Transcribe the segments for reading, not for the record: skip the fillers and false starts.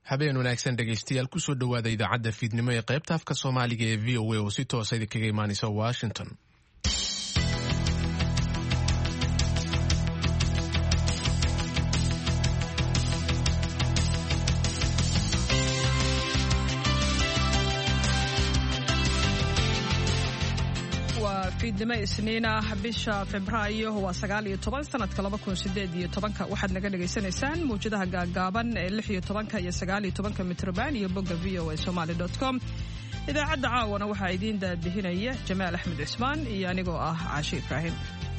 habeen wanaagsan dhegaystayaal kusoo dhowaada idaacadda fiidnimo ee qaybta afka soomaaliga ee v o a oo si toosa idinkaga imaanaysa washington. fiidnimo isniina bisha Febraayo waa 19 sanadka 2018 waxaad naga dhageysanaysaan muujadaha gaagaaban ee 16 iyo 19 mitrobaan iyo bogga voasomali.com. idaacadda caawana waxaa idiin daadihinaya Jamaal Axmed Cismaan iyo anigoo ah Caashi Ibraahim.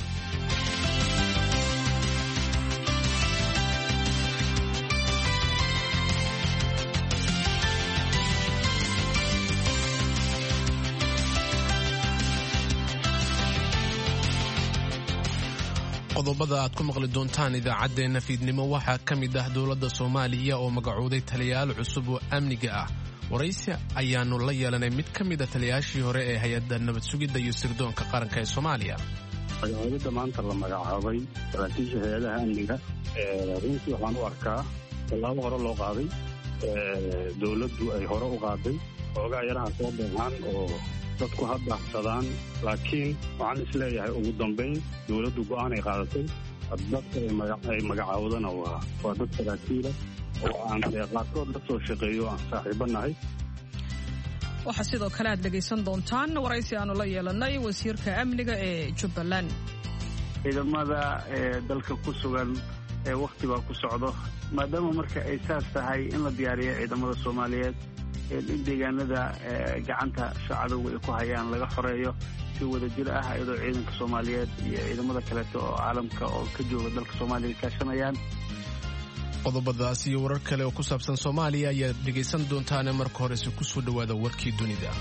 qodobada aad ku maqli doontaan idaacadeena fiidnimo waxaa ka mid ah dowladda Soomaaliya oo magacooday taliyayaal cusub oo amniga ah. waraysi ayaanu la yeelanay mid ka mid ah taliyayaashii hore ee hay'adda nabad sugidda iyo sirdoonka qaranka ee Soomaaliya. magacooda maanta la magacaabay saraakiisha hay'adaha amniga runtii waxaan u arkaa tallaabo hore loo qaaday dowladdu ay hore u qaaday oogaa yaraha soo dheehaan oo dadku haddaafsadaan, laakiin waxaan isleeyahay ugu dambayn dowladdu go'aan ay qaadatay dadka ay magacaawdana waa dad saraakiila oo aan qaarkood la soo shaqeeyo aan saaxiibo nahay. waxaa sidoo kale aad dhegaysan doontaan waraysi aanu la yeelanay wasiirka amniga ee Jubbaland. ciidamada dalka ku sugan waqti baa ku socdo, maadaama marka ay saas tahay in la diyaariyo ciidamada Soomaaliyeed in deegaanada gacanta shacabka ay ku hayaan laga xoreeyo si wada jir ah iyadoo ciidanka Soomaaliyeed iyo ciidamada kale oo caalamka oo ka jooga dalka Soomaaliya ka shaqeeyaan. qodobadaas iyo warar kale oo ku saabsan Soomaaliya ayaa dhegaysan doontaan marka hore si ku soo dhawaada warkii dunida.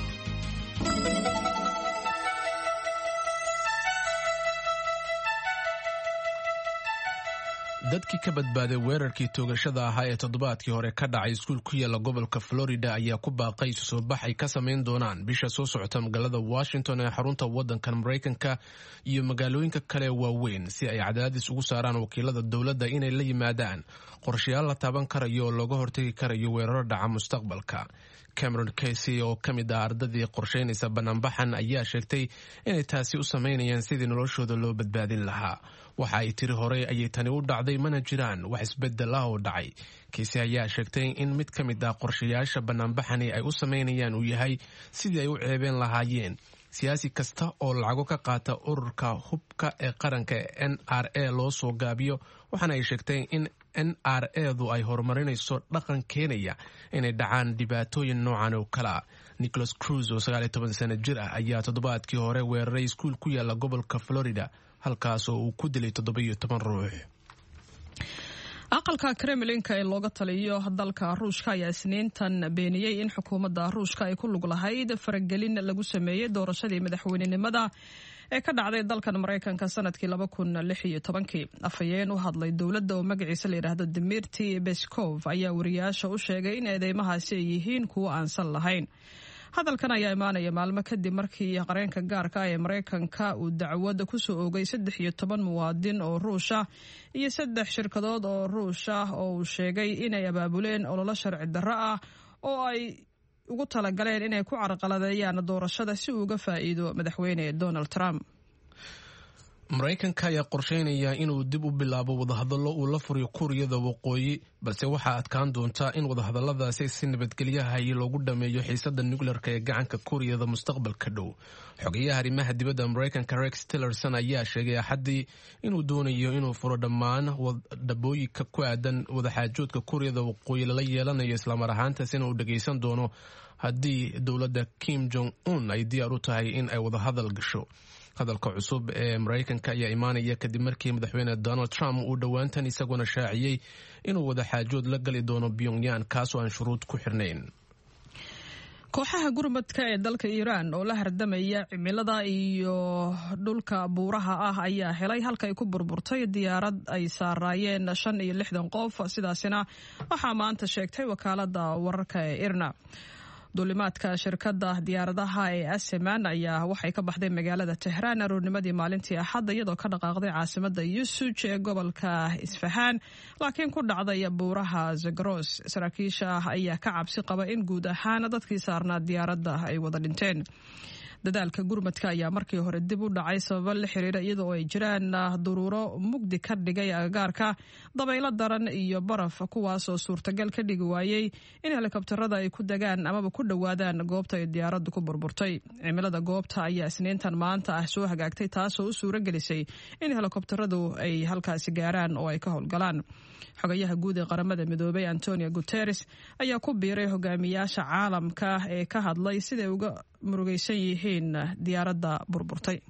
dadkii ka badbaaday weerarkii toogashada ahaa ee toddobaadkii hore ka dhacay iskuul ku yaala gobolka Florida ayaa ku baaqay isu soo bax ay ka samayn doonaan bisha soo socota magaalada Washington ee xarunta waddanka Mareykanka iyo magaalooyinka kale waaweyn si ay cadaadis ugu saaraan wakiilada dowladda inay la yimaadaan qorshayaal la taaban karayo oo looga hortagi karayo weeraro dhaca mustaqbalka. Cameron Casey oo ka mid ah ardadii qorsheynaysa banaanbaxan ayaa sheegtay inay taasi u samaynayaan sidii noloshooda loo badbaadin lahaa. waxa ay tiri hore ayay tani u dhacday mana jiraan wax isbeddel ah oo dhacay. Casey ayaa sheegtay in mid ka mid ah qorshayaasha banaanbaxani ay u samaynayaan uu yahay sidii ay u ceebeen lahaayeen siyaasi kasta oo lacago ka qaata ururka hubka ee qaranka NRA loo soo gaabiyo, waxaana ay sheegtay in NRA-du ay horumarinayso dhaqan keenaya inay dhacaan dhibaatooyin noocan oo kale ah. Nicholas Cruz oo 19 sano jir ah ayaa toddobaadkii hore weeraray iskuul ku yaala gobolka Florida halkaas oo uu ku dilay 17 ruux. aqalka Kremlinka ee looga taliyo dalka Ruushka ayaa isniintan beeniyay in xukuumadda Ruushka ay ku lug lahayd faragelin lagu sameeyay doorashadii madaxweynenimada ee ka dhacday dalkan Mareykanka sanadkii 2016. afhayeen u hadlay dowladda oo magaciisa la yiraahdo Dmitry Peskov ayaa wariyaasha u sheegay in eedeymahaasi ay yihiin kuwo aan sal lahayn. hadalkan ayaa imaanaya maalmo kadib markii qareenka gaarka ah ee Mareykanka uu dacwad ku soo oogay 13 muwaadin oo Ruush ah iyo 3 shirkadood oo Ruush ah oo uu sheegay inay abaabuleen olole sharci darro ah oo ay ugu talagaleen inay ku carqaladeeyaan doorashada si uu uga faa'iido madaxweyne Donald Trump. Mareykanka ayaa qorsheynaya inuu dib u bilaabo wadahadallo uu la furiyo Kuuriyada Waqooyi, balse waxaa adkaan doonta in wadahadalladaasi si nabadgelyaha loogu dhameeyo xiisadda nuclearka ee gacanka Kuuriyada mustaqbalka dhow. xogayaha arrimaha dibadda Mareykanka Rex Tillerson ayaa sheegay Axaddii inuu doonayo inuu furo dhammaan wadabooyinka ku aadan wadaxaajoodka Kuuriyada Waqooyi lala yeelanayo, islamar ahaantaas inuu dhagaysan doono haddii dowladda Kim Jong-un ay diyaar u tahay in ay wadahadal gasho. hadalka cusub ee Mareykanka ayaa imaanaya kadib markii madaxweyne Donald Trump uu dhowaantan isaguna shaaciyay inuu wadaxaajood la gali doono Pyongyang kaasoo aan shuruud ku xirnayn. kooxaha gurmadka ee dalka Iran oo la hardamaya cimilada iyo dhulka buuraha ah ayaa helay halka ay ku burburtay diyaarad ay saarayeen 65 qof, sidaasina waxaa maanta sheegtay wakaaladda wararka ee IRNA. duulimaadka shirkadda diyaaradaha ee aseman ayaa waxay ka baxday magaalada tehraan aroornimadii maalintii axadda iyadoo ka dhaqaaqday caasimada yusuj ee gobolka isfahaan laakiin ku dhacday buuraha zagros. saraakiisha ayaa ka cabsi qaba in guud ahaan dadkii saarnaa diyaaradda ay wada dhinteen. dadaalka gurmadka ayaa markii hore dib u dhacay sababo la xiriira iyadoo ay jiraan duruuro mugdi ka dhigay agagaarka, dabaylo daran iyo baraf kuwaasoo suurtagal ka dhigi waayey in helikobtarada ay ku degaan amaba ku dhowaadaan goobta ay diyaaraddu ku burburtay. cimilada goobta ayaa isniintan maanta ah soo hagaagtay taasoo u suuro gelisay in helikobtaradu ay halkaasi gaaraan oo ay ka howlgalaan. xogayaha guud ee qaramada midoobay Antonio Guterres ayaa ku biiray hogaamiyaasha caalamka ee ka hadlay siday uga murugaysan yihiin diyaaradda burburtay.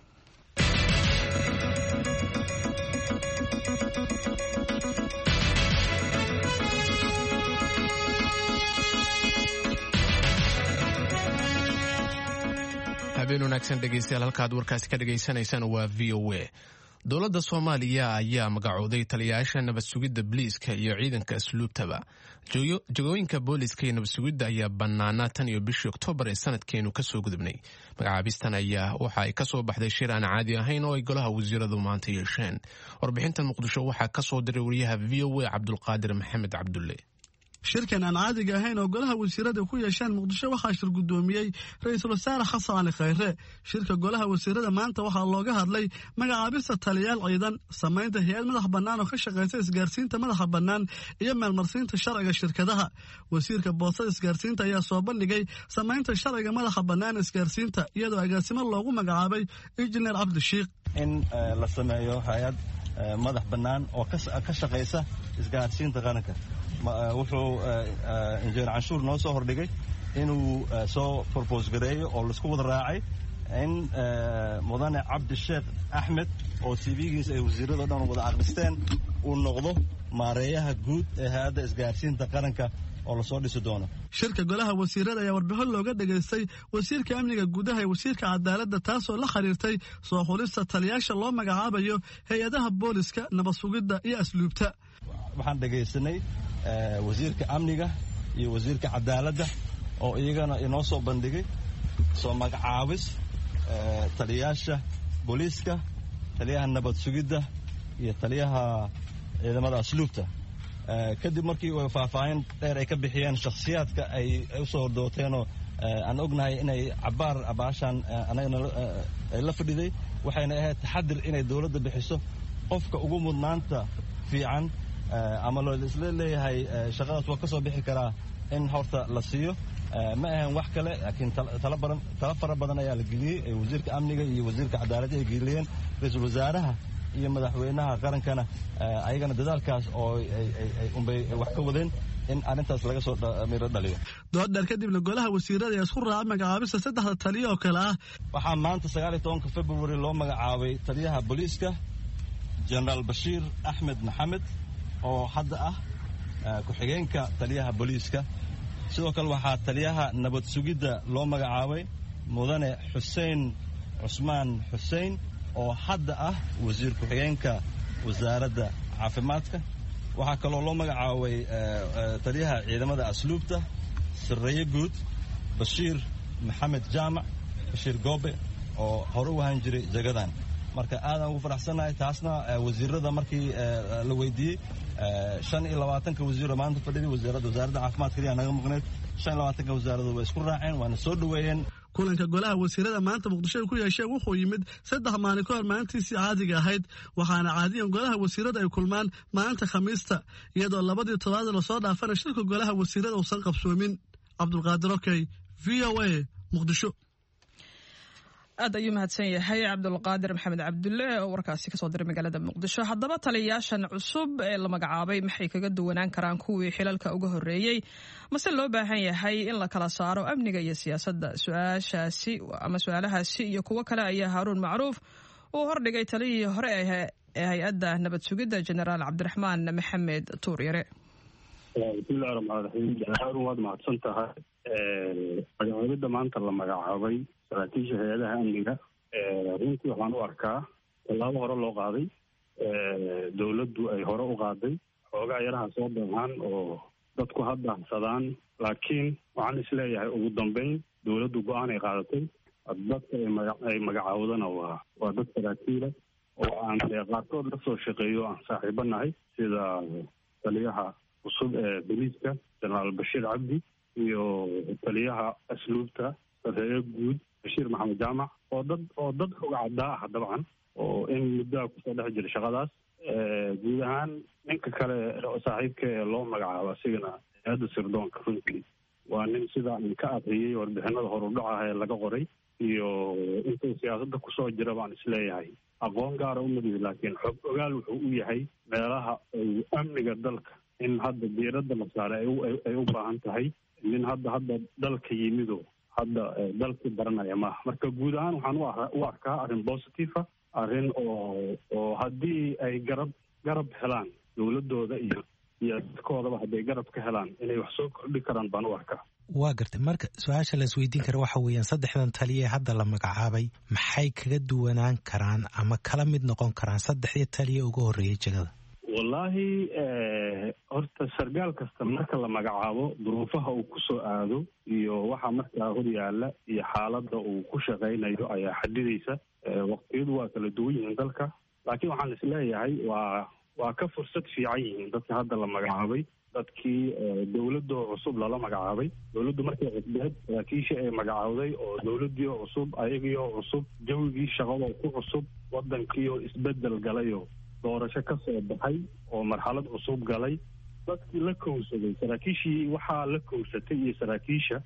habeen wanaagsan dhegeystayaal, halkaad warkaasi ka dhagaysanaysaan waa VOA. dowladda Soomaaliya ayaa magacooday taliyayaasha nabad sugidda booliiska iyo ciidanka asluubtaba. jagooyinka booliiska iyo nabad sugidda ayaa bannaanaa tan iyo bishii Oktoobar ee sanadkeenu ka soo gudubnay. magacaabistan ayaa waxa ay ka soo baxday shir aan caadi ahayn oo ay golaha wasiiradu maanta yeesheen. warbixintan Muqdisho waxaa ka soo diray wariyaha VOA Cabdulqaadir Maxamed Cabdulle. shirkan aan caadiga ahayn oo golaha wasiirada ku yeesheen Muqdisho waxaa shir gudoomiyey ra'iisul wasaare Xasan Ali Khayre. shirka golaha wasiirada maanta waxaa looga hadlay magacaabista taliyayaal ciidan, samaynta hay'ad madax bannaan oo ka shaqeysa isgaarsiinta madaxa bannaan iyo meelmarsiinta sharciga shirkadaha. wasiirka boostada isgaarsiinta ayaa soo bandhigay samaynta sharciga madaxa bannaan isgaarsiinta iyadoo agaasimo loogu magacaabay injineer Cabdi Shiikh. in la sameeyo hay'ad madax bannaan oo ka shaqeysa isgaarsiinta qaranka. wuxuu injineer canshuur noo soo hordhigay inuu soo propose gareeyo oo laisku wada raacay in mudane Cabdi Sheekh Axmed oo CVgiisa ay wasiirada dhan wada aqristeen uu noqdo maareeyaha guud ee hay'adda isgaarsiinta qaranka oo la soo dhisi doono. shirka golaha wasiirada ayaa warbixin looga dhageystay wasiirka amniga gudaha iyo wasiirka cadaaladda taasoo la xiriirtay soo xulista taliyayaasha loo magacaabayo hay-adaha booliska, nabad sugidda iyo asluubta. waxaan dhagaysanay wasiirka amniga iyo wasiirka cadaaladda oo iyagana inoo soo bandhigay soo magacaabis taliyayaasha booliiska, taliyaha nabad sugidda iyo taliyaha ciidamada asluubta. kadib markii ay faahfaahin dheer ay ka bixiyeen shakhsiyaadka ay u soo hordooteenoo aan ognahay inay cabaar abaashaan anagana ay la fadhiday, waxayna ahayd taxadir inay dowladda bixiso qofka ugu mudnaanta fiican ama loo isla leeyahay shaqadaas waa ka soo bixi karaa in horta la siiyo. ma ahan wax kale, laakiin tala fara badan ayaa la geliyey. wasiirka amniga iyo wasiirka cadaaladda ay geliyeen, ra'iisul wasaaraha iyo madaxweynaha qarankana ayagana dadaalkaas oo unbay wax ka wadeen in arrintaas laga soo miro dhaliyo. dood dheer kadibna golaha wasiirada ayaa isku raacay magacaabista saddexda taliya oo kale ah. waxaa maanta 19 February loo magacaabay taliyaha booliiska Generaal Bashiir Axmed Maxamed oo hadda ah ku-xigeenka taliyaha booliiska. sidoo kale waxaa taliyaha nabad sugidda loo magacaabay mudane Xuseen Cusmaan Xuseen oo hadda ah wasiir ku-xigeenka wasaaradda caafimaadka. waxaa kaloo loo magacaabay taliyaha ciidamada asluubta Sarreeye Guud Bashiir Maxamed Jaamac Bashiir Goobe oo hore u ahaan jiray jagadan. marka aadaan ugu faraxsanahay taasna wasiirada markii la weydiiyey 25 wasiir maanta fadhiyay wasaaradda caafimaadka ayaa naga maqneed. 25 wasaaradu way isku raaceen waana soo dhaweeyeen. kulanka golaha wasiirada maanta Muqdisho ku yeesheen wuxuu yimid 3 maalin ka hor maalintiisii caadiga ahayd, waxaana caadiyan golaha wasiirada ay kulmaan maalinta Khamiista iyadoo labadii toddobaad la soo dhaafana shirka golaha wasiirada uusan qabsoomin. Cabdulqaadir Okay, VOA Muqdisho. aad ayuu mahadsan yahay Cabdulqaadir Maxamed Cabdulle oo warkaasi ka soo diray magaalada Muqdisho. haddaba taliyayaashan cusub ee la magacaabay maxay kaga duwanaan karaan kuwii xilalka uga horeeyay, mase loo baahan yahay in la kala saaro amniga iyo siyaasadda? su'aalahaasi iyo kuwo kale ayaa Haaruun Macruuf uu hordhigay taliyihii hore ee hay-adda nabad sugidda Generaal Cabdiraxmaan Maxamed Tuuryare. bismillahi rahmaani rahiim. Haaruun waad mahadsan tahay. magacaabidda maanta la magacaabay saraakiisha hay-adaha amniga runtii waxaan u arkaa tallaabo hore loo qaaday, dowladdu ay hore u qaaday. xoogaa yaraha soo doohaan oo dadku ha daahsadaan, laakiin waxaan isleeyahay ugu dambeyn dowladdu go-aan ay qaadatay. dadka ay magacaawdana waa dad saraakiila oo aan qaarkood la soo shaqeeyo aan saaxiibo nahay, sida taliyaha cusub ee booliiska jenaraal Bashiir Cabdi iyo taliyaha asluubta sareeyo guud Bashiir Maxamed Jaamac oo dad xogcadaa ah dabcan oo in muddo kusoo dhex jira shaqadaas. guud ahaan ninka kale saaxiibka ee loo magacaabo asigana hay'adda sirdoonka runtii waa nin sida aan ka aqriyey warbixinada horudhaca ee laga qoray iyo intuu siyaasadda kusoo jira baan isleeyahay aqoon gaara u madihi, laakiin xog ogaal wuxuu u yahay meelaha ay amniga dalka in hadda diiradda la saaray ay u baahan tahay. nin hadda dalka yimido hadda dalkii baranaya maaha. marka guud ahaan waxaan u arkaa arrin positive ah, arrin oo haddii ay garab helaan dowladooda iyo dadkoodaba hadday garab ka helaan inay wax soo kordhi karaan baan u arkaa. waa gartay. marka su-aasha la isweydiin kara waxa weeyaan saddexdan taliya hadda la magacaabay maxay kaga duwanaan karaan ama kala mid noqon karaan saddexdii taliya ugu horreeyay jegada? wallaahi horta sargaal kasta marka la magacaabo duruufaha uu ku soo aado iyo waxa markaa hor yaalla iyo xaaladda uu ku shaqaynayo ayaa xadidaysa. waqtiyadu waa kala duwan yihiin dalka, laakiin waxaan isleeyahay waa ka fursad fiican yihiin dadka hadda la magacaabay. dadkii dowladoo cusub lala magacaabay, dowladdu markay cusbeed saraakiisha ay magacaawday oo dowladii oo cusub ayagii oo cusub jawigii shaqada ku cusub wadankii oo isbedel galayo doorasho ka soo baxay oo marxalad cusub galay. dadkii la kowsaday saraakiishii waxaa la kowsatay iyo saraakiisha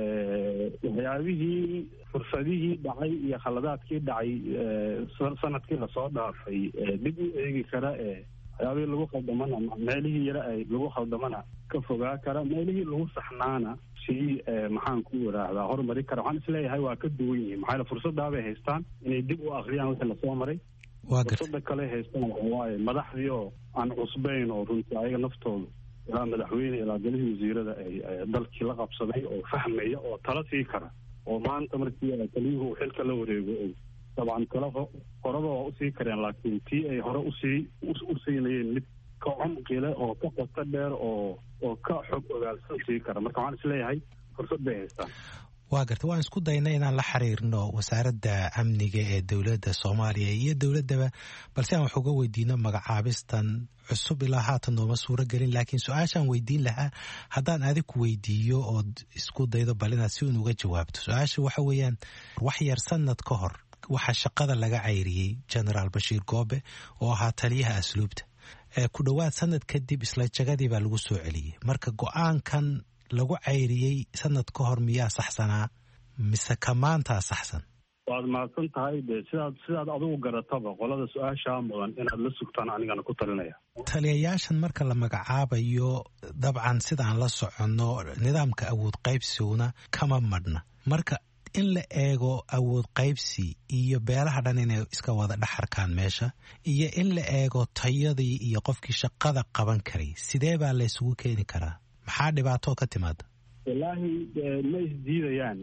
waxyaabihii fursadihii dhacay iyo khaladaadkii dhacay sanadkii lasoo dhaafay dib u eegi kara waxyaabihii lagu khaldamana meelihii yare ay lagu khaldamana ka fogaa kara, meelihii lagu saxnaana sii maxaan ku yidhaahdaa horumari kara. waxaan isleeyahay waa ka duwan yihiin maxaa fursadaabay haystaan inay dib u akriyaan wixii lasoo maray. fursada kale haystaan waxawaaye madaxdii oo aan cusbayn oo runtii ayaga naftoodu ilaa madaxweyne ilaa galihii wasiirada ay dalkii la qabsaday oo fahmaya oo tala sii kara oo maanta markii taliyuhu xilka la wareego dabcan tala horeba waa usii kareen, laakiin tii ay hore u siinayeen mid ka cumqile oo ka qoto dheer oo ka xog ogaalsan sii kara. marka waxaan isleeyahay fursad bay haystaan. waa garta. waan isku dayna inaan la xiriirno wasaaradda amniga ee dowladda Soomaaliya iyo dowladdaba balse aan wax uga weydiino magacaabistan cusub ilaa haatan nooma suuro gelin. laakiin su-aashaan weydiin lahaa haddaan adigu weydiiyo ood isku daydo bal inaad si unuga jawaabto. su-aasha waxa weeyaan wax yar sanad ka hor waxaa shaqada laga cayriyey jenaraal Bashiir Goobe oo ahaa taliyaha asluubta. ku dhowaad sanad kadib isla jagadii baa lagu soo celiyey. marka go-aankan lagu cayriyey sanad ka hor miyaa saxsanaa mise ka maantaa saxsan? waad mahadsan tahay. de sidaad adigu garataba qolada su-aashaa mudan inaad la sugtaan anigana ku talinaya. taliyayaashan marka la magacaabayo dabcan sidaan la soconno nidaamka awood qaybsiguna kama madhna. marka in la eego awood qaybsi iyo beelaha dhan inay iska wada dhaxarkaan meesha iyo in la eego tayadii iyo qofkii shaqada qaban karay, sidee baa la isugu keeni karaa? maxaa dhibaato ka timaada? wallaahi ma isdiidayaan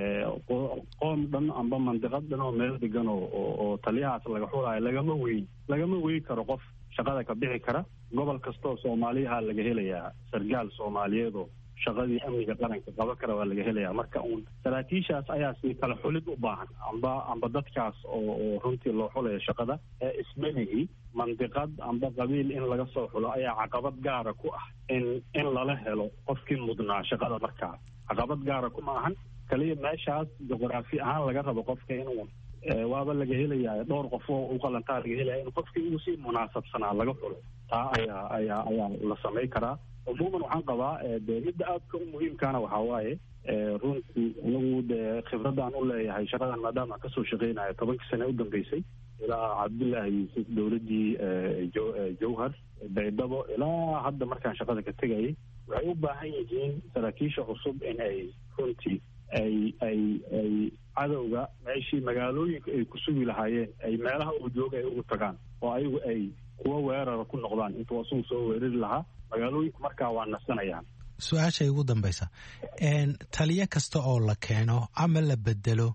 qoom dhan amba mandiqad dhan oo meel degan oo taliyahaas laga xulaayo lagama weyn karo qof shaqada ka bixi kara. gobol kastoo soomaaliyaha laga helayaa sargaal soomaaliyeedoo shaqadii amniga qaranka qaban kara waa laga helayaa. marka saraakiishaas ayaa si kala xulid u baahan amba dadkaas oo runtii loo xulayo shaqada ismanihii mandiqad amba qabiil in laga soo xulo ayaa caqabad gaara ku ah in lala helo qofkii mudnaa shaqada. markaa caqabad gaara kuma ahan kaliya meeshaas juqraafi ahaan laga rabo qofka inuu waaba laga helayaa dhowr qof oo u qalantaa laga helaya in qofkii uu si munaasabsanaa laga xulo. taa ayaa la samay karaa. umuuman waxaan qabaa de midda aadka u muhiimkaana waxaa waaye runtii anigu de khibradaan u leeyahay shaqadan maadaama kasoo shaqeynayo 10 sane u dambeysay ilaa cabdullaahi yuusuf dowladdii jawhar baydhabo ilaa hadda markaan shaqada ka tegayay waxay u baahan yihiin saraakiisha cusub in ay runtii ay cadowga meeshii magaalooyinka ay ku sugi lahaayeen ay meelaha uu jooga ay ugu tagaan oo ayagu ay kuwa weerara ku noqdaan intuu asugu soo weerari lahaa. magaalooyinku markaa waa nasanayaan. su-aashay ugu dambaysa taliyo kasta oo la keeno ama la bedelo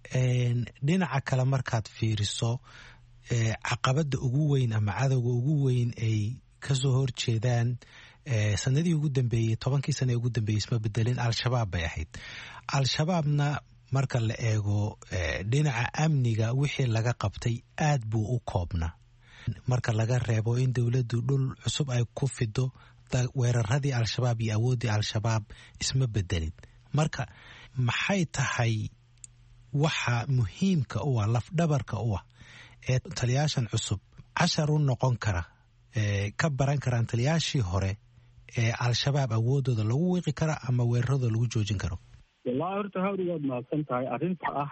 dhinaca kale markaad fiiriso caqabadda ugu weyn ama cadowga ugu weyn ay kasoo horjeedaan sanadii ugu dambeeyey 10kii sane ugu dambeeyey isma bedelin al-shabaab bay ahayd al-shabaabna marka la eego dhinaca amniga wixii laga qabtay aad buu u koobnaa marka laga reebo in dowladdu dhul cusub ay ku fido weeraradii al-shabaab iyo awooddii al-shabaab isma bedelin marka maxay tahay waxa muhiimka u ah lafdhabarka u ah ee taliyaashan cusub cashar u noqon kara ka baran karaan taliyaashii hore ee al-shabaab awoodooda lagu wiiqi kara ama weeraradooda lagu joojin karo wallahi horta hawrigaad mahadsan tahay arrinta ah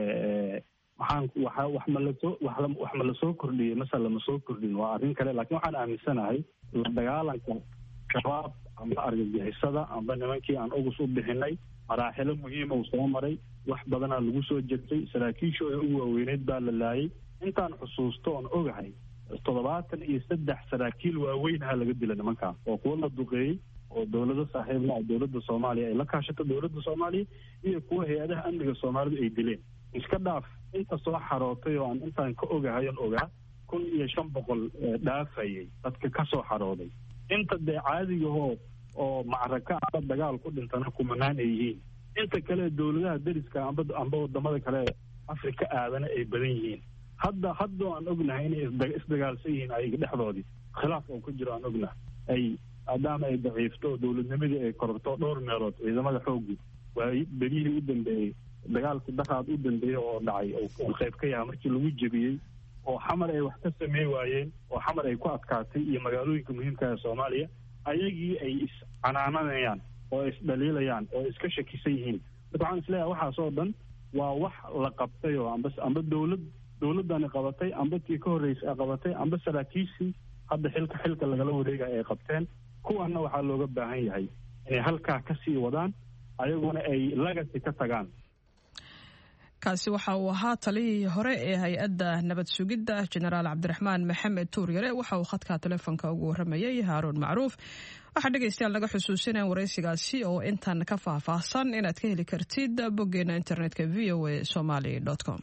wax ma lasoo kordhiyey mase lama soo kordhin waa arrin kale laakiin waxaan aaminsanahay la dagaalanka shabaab amba argagixisada amba nimankii aan ugus u bixinay maraaxilo muhiima uu soo maray wax badanaa lagu soo jirtay saraakiishu ee ugu waaweyneyd baa la laayay intaan xusuusto oon ogahay 73 saraakiil waaweynha laga dila nimankaas oo kuwa la duqeeyey oo dowlado saaxiibla ah dowladda soomaaliya ay la kaashato dowladda soomaaliya iyo kuwa hay-adaha amniga soomaalidu ay dileen iska dhaaf inta soo xarootay oo aan intaan ka ogahay oon ogaa 1500 dhaafayay dadka ka soo xarooday inta dee caadigahoo oo macraka amba dagaal ku dhintana kumanaan ay yihiin inta kale dowladaha deriska amba wadamada kale afrika aadana ay badan yihiin hadda aan ognahay inay isdagaalsan yihiin ayaga dhexdoodii khilaaf oo ku jiro aan ognahay ay maadaama ay daciifto dowladnimadii ay kororto dhowr meelood ciidamada xooggu waa berihii u dambeeyey dagaalkii daqaad u dambeeyey oo dhacay oo qayb ka yaha markii lagu jebiyey oo xamar ay wax ka samey waayeen oo xamar ay ku adkaatay iyo magaalooyinka muhiimka ee soomaaliya ayagii ay iscanaananayaan oo isdhaliilayaan oo iska shakisan yihiin marka waxaan isleeyahay waxaasoo dhan waa wax la qabtay oo amba dowladdani qabatay amba tii ka horreysay ay qabatay amba saraakiishii hadda xilka lagala wareegaya ay qabteen kuwanna waxaa looga baahan yahay inay halkaa ka sii wadaan ayaguna ay lagasi ka tagaan kaasi waxa uu ahaa taliyihii hore ee hay-adda nabad sugidda jenaraal cabdiraxmaan maxamed tuuryare waxa uu khadka telefoonka ugu warramayay haaruun macruuf waxaa dhegaystayaal naga xusuusinaya waraysigaasi oo intan ka faahfaahsan inaad ka heli kartid boggeena internetka voasomali.com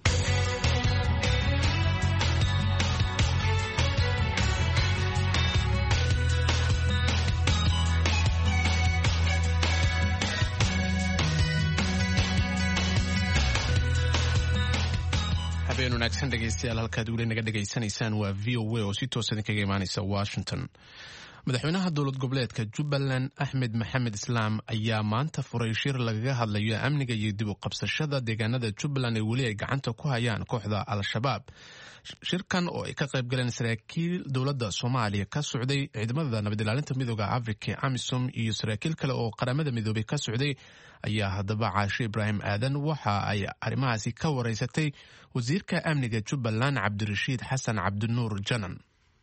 habeen wanaagsan dhegaystayaal halkaad weli naga dhegaysanaysaan waa v o a oo si toosa idinkaga imaanaysa washington madaxweynaha dowlad goboleedka jubbaland axmed maxamed islaam ayaa maanta furay shir lagaga hadlayo amniga iyo dib u qabsashada deegaanada jubbaland ee weli ay gacanta ku hayaan kooxda al-shabaab shirkan oo ay ka qayb galeen saraakiil dowladda soomaaliya ka socday ciidamada nabad ilaalinta midooda afrika amisom iyo saraakiil kale oo qaramada midoobay ka socday ayaa haddaba caashe ibraahim aadan waxa ay arrimahaasi ka wareysatay wasiirka amniga jubbaland cabdirashiid xasan cabdinuur janan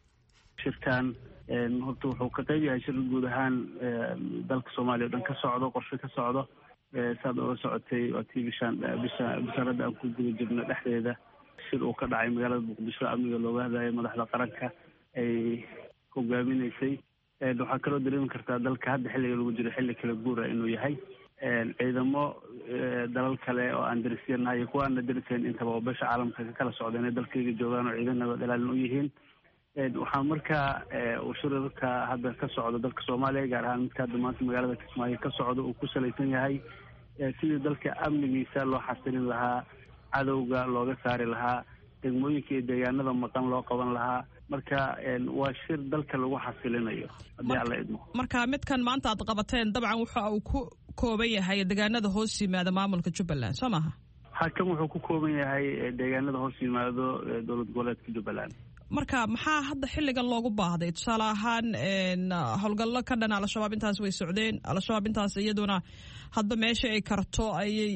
shirkan horta wuxuu ka qayb yahay shir guud ahaan dalka soomaaliya o dhan ka socdo qorshe ka socdo saad oga socotay waa tii bishaarada aan ku guda jirno dhexdeeda shir uu ka dhacay magaalada muqdisho amniga looga hadlayo madaxda qaranka ay hogaaminaysay waxaa kaloo dareemi kartaa dalka hadda xilliga lagu jiro xilli kala guura inuu yahay ciidamo dalal kale oo aan darisyanahay iyo kuwa aan la darisayn intaba oo beesha caalamka ka kala socda inay dalkayga joogaan oo ciidan nabad ilaalin u yihiin waxaa markaa uu shirarka hadda ka socdo dalka soomaaliya gaar ahaan midka hadda maanta magaalada kismaayo ka socdo uu ku salaysan yahay sidii dalka amnigiisa loo xasilin lahaa cadowga looga saari lahaa degmooyinka iyo deegaanada maqan loo qaban lahaa marka waa shir dalka lagu xasilinayo haddii alla idmo marka midkan maanta aad qabateen dabcan waxa uu ku kooban yahay deegaanada hoos yimaada maamulka jubbaland soo maha hakan wuxuu ku kooban yahay deegaanada hoos yimaado dowlad goboleedka jubbaland marka maxaa hadda xilligan loogu baahday tusaale ahaan howlgallo ka dhan al-shabaab intaas way socdeen al-shabaab intaas iyaduna hadba meesha ay karto ayay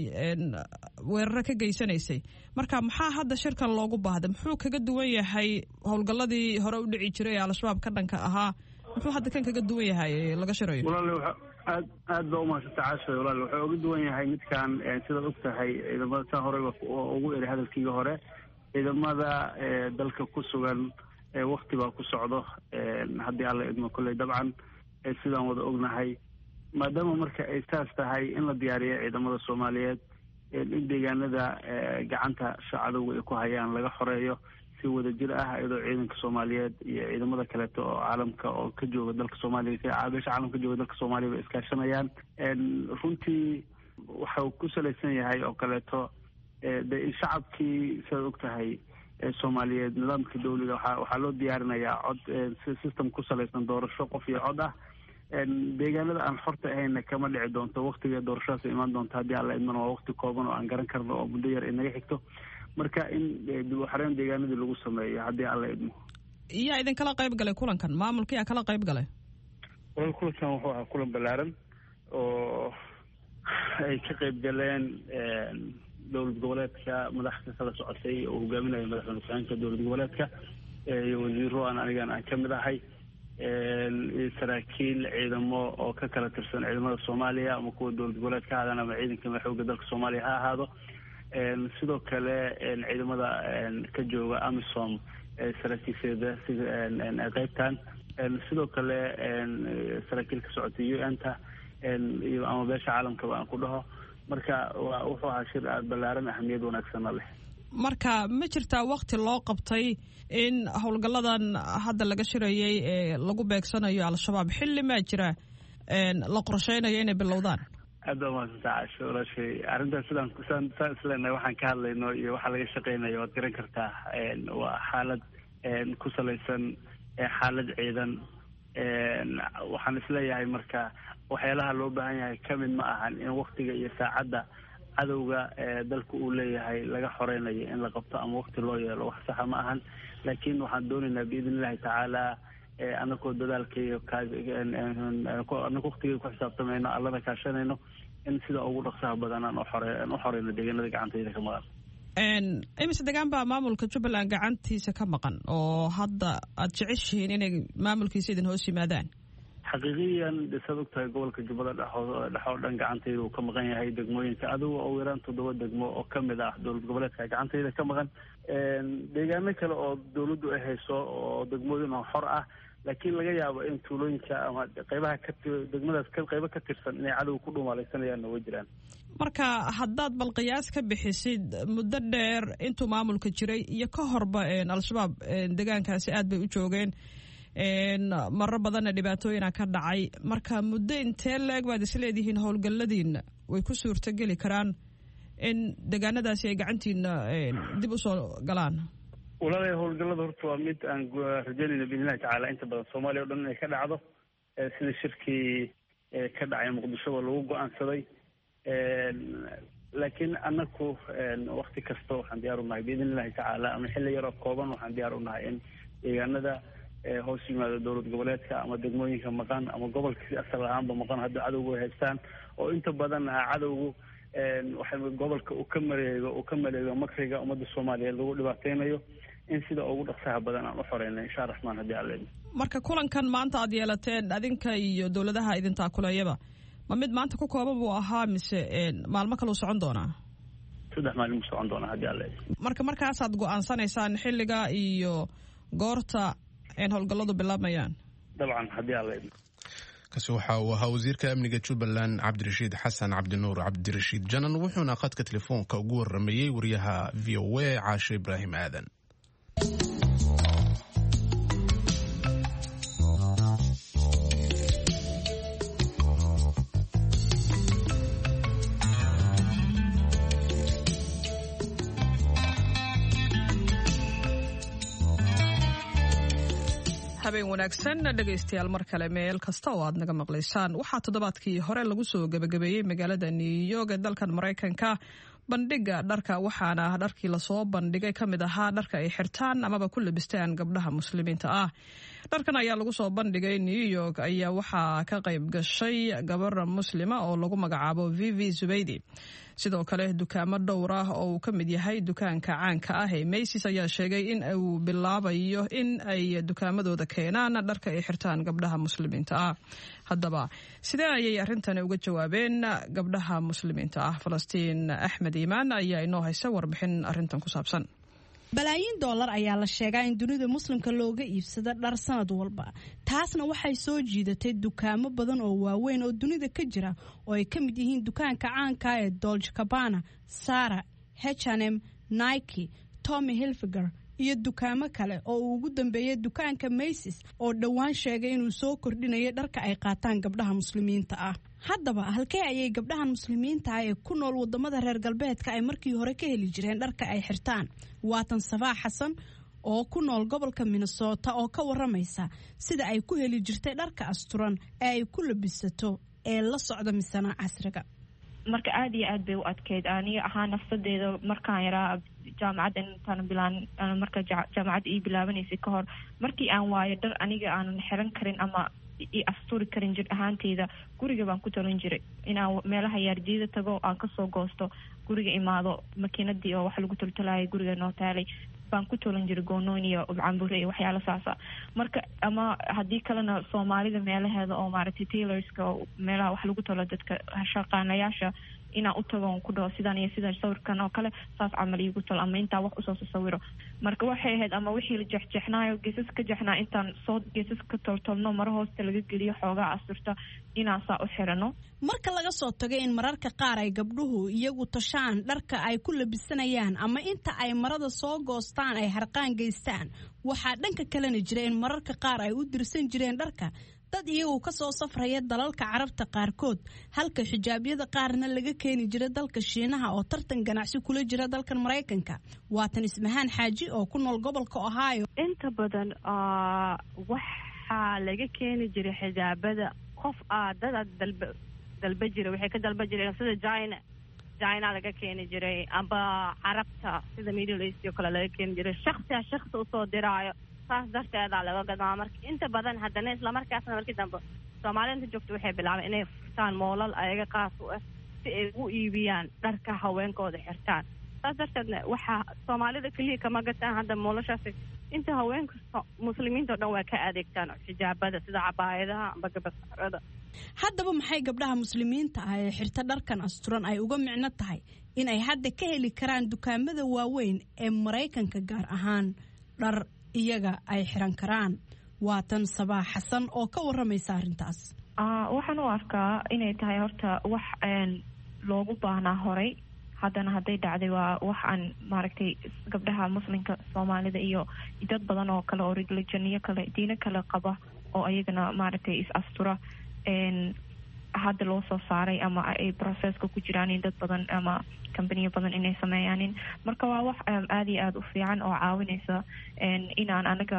weeraro ka geysanaysay marka maxaa hadda shirkan loogu baahday muxuu kaga duwan yahay howlgalladii hore u dhici jiray ee al-shabaab ka dhanka ahaa muxuu hadda kan kaga duwan yahay laga shirayo walaal aad baa umahadsanta caashay walaal wuxuu uga duwan yahay midkan sidaad og tahay ciidamada saa horeyba ugu eri hadalkiiga hore ciidamada dalka ku sugan wakti baa ku socdo haddii alla idmo kolley dabcan sidaan wada ognahay maadaama marka ay saas tahay in la diyaariyo ciidamada soomaaliyeed in deegaanada gacanta cadowga ay ku hayaan laga xoreeyo si si wada jir ah iyadoo ciidanka Soomaaliyeed iyo ciidamada kale oo caalamka oo ka jooga dalka Soomaaliya ka caawish caalamka jooga dalka Soomaaliya iska shanayaan runtii waxa uu ku saleysan yahay oo kale shacabkii soo ogtahay Soomaaliyeed nidaamka dawladda waxa loo diyaarinayaa cod system ku saleysan doorasho qof iyo cod ah deegaanada aan xorta ahayn kama dhici doonto waqtiga doorashada iman doonto hadii alla idman waa waqti kooban oo aan garan karno oo muddo yar inaga xigto marka in dib u xareen deegaanada lagu sameeyo hadii alla idmo iyo idin kala qayb galay kulankan maamulka yaa kala qayb galay kulankan wuxuu ahaa kulan balaaran oo ay ka qayb galeen dowlad goboleedka madaxda kala socotay oo hogaaminaya madaxweynaha dowlad goboleedka iyo wasiiro aan ka mid ahay saraakiil ciidamo oo ka kala tirsan ciidamada Soomaaliya ama kuwa dowlad goboleedka hadana ama ciidanka madaxweynaha dalka Soomaaliya ha ahaado sidoo kale ciidamada ka jooga AMISOM saraakiisheeda sida qaybtan sidoo kale saraakiil ka socotay UN-ta iyo ama beesha caalamka aan ku dhaho marka wuxuu ahaa shir aad balaaran ahmiyad wanaagsan leh marka ma jirtaa waqti loo qabtay in howlgalladan hadda laga shirayay ee lagu beegsanayo al-shabaab xilli ma jira la qorsheynayo inay bilowdaan aad ma taashay arrintaas sidaan isleenahay waxaan ka hadlayno iyo waxa laga shaqeynayo waad garan kartaa waa xaalad ku saleysan xaalad ciidan waxaan isleeyahay marka waxyaalaha loo baahan yahay kamid ma ahan in waqtiga iyo saacadda cadowga dalku uu leeyahay laga xoreynayo in la qabto ama waqti loo yeelo wax sax ma ahan laakiin waxaan doonaynaa biidnillahi tacaala anagoo dadaalkeeyo anagoo waqtiga ku xisaabtamayno allana kaashanayno in sida ugu dhaqsaha badan aan u xoreyno deegaanada gacantayda ka maqan imise degaan baa maamulka Jubbaland gacantiisa ka maqan oo hadda aad jeceshihiin inay maamulkiisa idin hoos yimaadaan xaqiiqiyan dhisaad ogtahay gobolka Jubbada dhaxoo dhan gacantayda uu ka maqan yahay degmooyinka adiga oo weeraan 7 degmo oo kamid ah dowlad goboleedka gacantayda ka maqan deegaano kale oo dowladdu ay hayso oo degmooyin oo xor ah laakiin laga yaabo in tuulooyinka ama qaybaha degmadaas qaybo ka tirsan inay cadow ku dhuumaalaysanayaan oo jiraan marka haddaad bal qiyaas ka bixisid muddo dheer intuu maamulka jiray iyo ka horba al-shabaab deegaankaasi aad bay u joogeen marar badanna dhibaatooyina ka dhacay marka muddo intee leeg baad isleedihiin howlgalladiina way ku suurtogeli karaan in deegaanadaasi ay gacantiina dib u soo galaan walaalahay howlgallada horta waa mid aan rajaynayno biidnillahi tacaala inta badan Soomaaliya oo dhan inay ka dhacdo sida shirkii ka dhacay Muqdisho oo lagu go'aansaday laakiin anaku waqti kasta waxaan diyaar u nahay biidnillahi tacaala ama xilli yar oo kooban waxaan diyaar u nahay in deegaanada hoos yimaada dowlad goboleedka ama degmooyinka maqan ama gobolka asal ahaanba maqan hadda cadowgu ay haystaan oo inta badan cadowgu waxa gobolka uu ka maleego makriga ummadda Soomaaliyeed lagu dhibaateynayo in sida ugu dhaqsaha badan aan u xoreyno insha Allah raxmaan hadii alle marka kulankan maanta aad yeelateen adinka iyo dowladaha idin taakulayaba ma mid maanta ku kooban buu ahaa mise maalmo kale socon doonaa 3 maalin socon doonaa hadii alle markaas aad go'aansanaysaan xilliga iyo goorta in howlgalladu bilaabayaan dabcan hadii alle kaasi waxa uu ahaa wasiirka amniga Jubbaland Cabdirashiid Xasan Cabdinuur Cabdirashiid Janan wuxuuna khadka telefoonka ugu waramayay wariyaha VOA Caashe Ibraahim Aadan habeen wanaagsan dhegaystayaal mar kale meel kasta oo aad naga maqlaysaan waxaa toddobaadkii hore lagu soo gabagabeeyey magaalada New York ee dalkan Mareykanka bandhiga dharka waxaana dharkii lasoo bandhigay ka mid ahaa dharka ay xirtaan amaba ku labistaan gabdhaha muslimiinta ah dharkan ayaa lagu soo bandhigay New York ayaa waxaa ka qayb gashay gabar muslima oo lagu magacaabo Vivi Zubaydi sidoo kale dukaamo dhowr ah oo uu ka mid yahay dukaanka caanka ah ee Macy's ayaa sheegay in uu bilaabayo in ay dukaamadooda keenaan dharka ay xirtaan gabdhaha muslimiinta ah haddaba sidee ayay arrintan uga jawaabeen gabdhaha muslimiinta ah Falastiin Axmed Iimaan ayaa inoo haysa warbixin arrintan ku saabsan balaayiin dollar ayaa la sheegaa in dunida muslimka looga iibsado dhar sanad walba taasna waxay soo jiidatay dukaamo badan oo waaweyn oo dunida ka jira oo ay ka mid yihiin dukaanka caanka ee Dolce & Gabbana, Zara, H&M, Nike, Tommy Hilfiger iyo dukaamo kale oo uu ugu dambeeyey dukaanka Macy's oo dhowaan sheegay inuu soo kordhinayo dharka ay qaataan gabdhaha muslimiinta ah. haddaba halkee ayay gabdhahan muslimiinta ah ee ku nool wadamada reer galbeedka ay markii hore ka heli jireen dharka ay xirtaan? waatan Sabaax Xasan oo ku nool gobolka Minnesota oo ka waramaysa sida ay ku heli jirtay dharka asturan ee ay ku labisato ee la socda misana casriga. marka aad iyo aad bay u adkeyd aniga ahaan nafsadeeda markaan yaraa jaamacadda intaan bilaan marka jaamacadda ii bilaabanaysay ka hor markii aan waayo dhar aniga aanan xiran karin ama i asturi karin jir ahaanteyda guriga baan ku talin jiray inaan meelaha yaardiida tago aan kasoo goosto guriga imaado makiinadii oo wax lagu taltalaayay guriga noo taalay baan ku tolan jiray goonooyin iyo ubcambure iyo waxyaalo saasa marka ama haddii kalena Soomaalida meelaheeda oo maaragtay tailorska oo meelaha wax lagu talo dadka shaqaalayaasha inaan u tago ku dhaho sidaan iyo sidaan sawirkan oo kale saas camal iigu talo ama intaa wax usoo sawiro marka waxay ahayd ama wixii la jeexjeexnaayo geesas ka jeexnaa intaan soo geesas ka toltolno mara hoosta laga geliyo xoogaa asturta inaan saa u xirano. marka laga soo tago in mararka qaar ay gabdhuhu iyagu tashaan dharka ay ku labisanayaan ama inta ay marada soo goostaan ay harqaan geystaan, waxaa dhanka kalena jira in mararka qaar ay u dirsan jireen dharka dad iyagu ka soo safraya dalalka carabta qaarkood, halka xijaabyada qaarna laga keeni jiray dalka Shiinaha oo tartan ganacsi kula jira dalkan Mareykanka. waatan Ismahaan Xaaji oo ku nool gobolka Ohio. inta badan waxaa laga keeni jiray xijaabada qof dad dalba jiray waxay ka dalba jireen sida China laga keeni jiray amba carabta sida Middle East iyo kale laga keeni jiray shakhsi u soo diraayo saas darteeda laga gadaa. marka inta badan haddana isla markaasna markii dambe Soomaaliyeed joogto waxay bilaabeen inay furtaan moolal ayaga qaas u ah si ay u iibiyaan dharka haweenkooda xirtaan. saas darteedna waxa Soomaalida kaliya kama gataan hadda moolashaas inta haweenka muslimiinta oo dhan waa ka adeegtaan xijaabada sida cabaayadaha amba gabadha. haddaba maxay gabdhaha muslimiinta ah ee xirta dharkan asturan ay uga micno tahay in ay hadda ka heli karaan dukaamada waaweyn ee Mareykanka gaar ahaan dhar iyaga ay xiran karaan? waatan Sabaax Xasan oo ka waramaysa arrintaas. waxaan u arkaa inay tahay horta wax loogu baahnaa horay haddana hadday dhacday waa wax aan maaragtay gabdhaha muslimka Soomaalida iyo dad badan oo kale oo religioniyo kale diino kale qaba oo ayagana maaragtay is astura hadda loo soo saaray ama ay processka ku jiraan in dad badan ama companiyo badan inay sameeyaan. marka waa wax aad iyo aad u fiican oo caawinaysa inaan anaga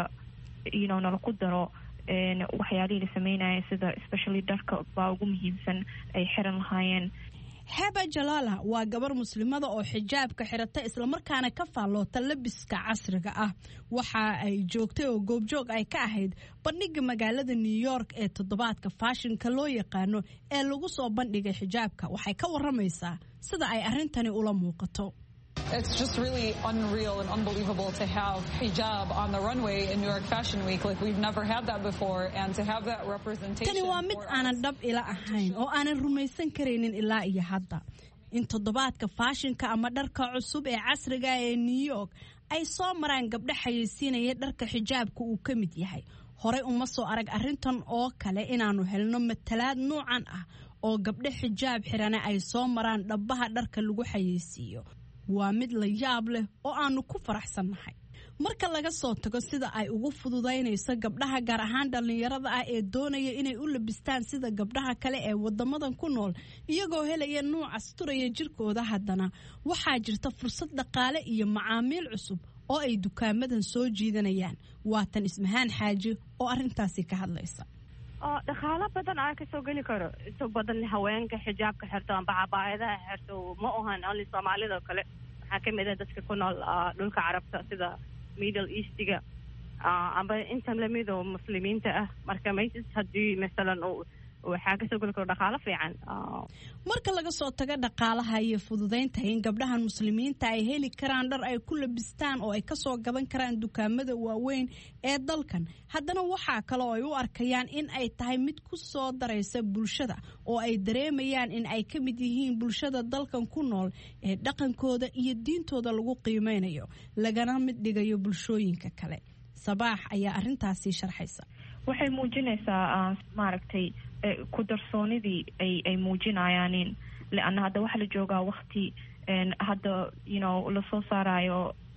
nala ku daro waxyaalihii la sameynaya sida especially dharka baa ugu muhiimsan ay xiran lahaayeen. Heba Jalala waa gabar muslimada oo xijaabka xirata isla markaana ka faalloota labiska casriga ah. waxa ay joogtay oo goobjoog ay ka ahayd bandhiga magaalada New York ee toddobaadka fashionka loo yaqaano ee lagu soo bandhigay xijaabka. waxay ka waramaysaa sida ay arrintani ula muuqato. It's just really unreal and unbelievable to have hijab on the runway in New York Fashion Week. Like we've never had that before, and to have that representation. Tani waa mid aanan dhab ila ahayn oo aanan rumaysan karaynin ilaa iyo hadda. in toddobaadka fashionka ama dharka cusub ee casriga ee New York ay soo maraan gabdho xayeysiinaya dharka xijaabka uu ka mid yahay. Horey uma soo arag arrintan oo kale inaanu helno matalaad noocan ah oo gabdho xijaab xirana ay soo maraan dhabaha dharka lagu xayeysiiyo. waa mid la yaab leh oo aanu ku faraxsannahay. marka laga soo tago sida ay ugu fududaynayso gabdhaha gaar ahaan dhalinyarada ah ee doonaya inay u labistaan sida gabdhaha kale ee wadamadan ku nool iyagoo helaya nuuc asturaya jirkooda, haddana waxaa jirta fursad dhaqaale iyo macaamiil cusub oo ay dukaamadan soo jiidanayaan. waatan Ismahaan Xaaji oo arrintaasi ka hadlaysa. dhaqaalo badan aa kasoo geli karo inta badan haweenka xijaabka xirto amba cabaayadaha xirto ma ahan only Soomaalida kale, waxaa kamid ah dadka ku nool dhulka carabta sida Middle Eastiga amba inta lamid oo muslimiinta ah. marka Macy's haddii masalan waxaa kasoo geli karo dhaqaalo fiican. marka laga soo tago dhaqaalaha iyo fududaynta in gabdhahan muslimiinta ay heli karaan dhar ay ku labistaan oo ay kasoo gaban karaan dukaamada waaweyn ee dalkan, haddana waxaa kale oo ay u arkayaan in ay tahay mid ku soo daraysa bulshada oo ay dareemayaan in ay ka mid yihiin bulshada dalkan ku nool ee dhaqankooda iyo diintooda lagu qiimeynayo lagana mid dhigayo bulshooyinka kale. Sabaax ayaa arrintaasi sharxaysa. waxay muujinaysaa maaragtay ku darsoonidii ay muujinayaan leanna hadda waxa la joogaa waqti hadda lasoo saarayo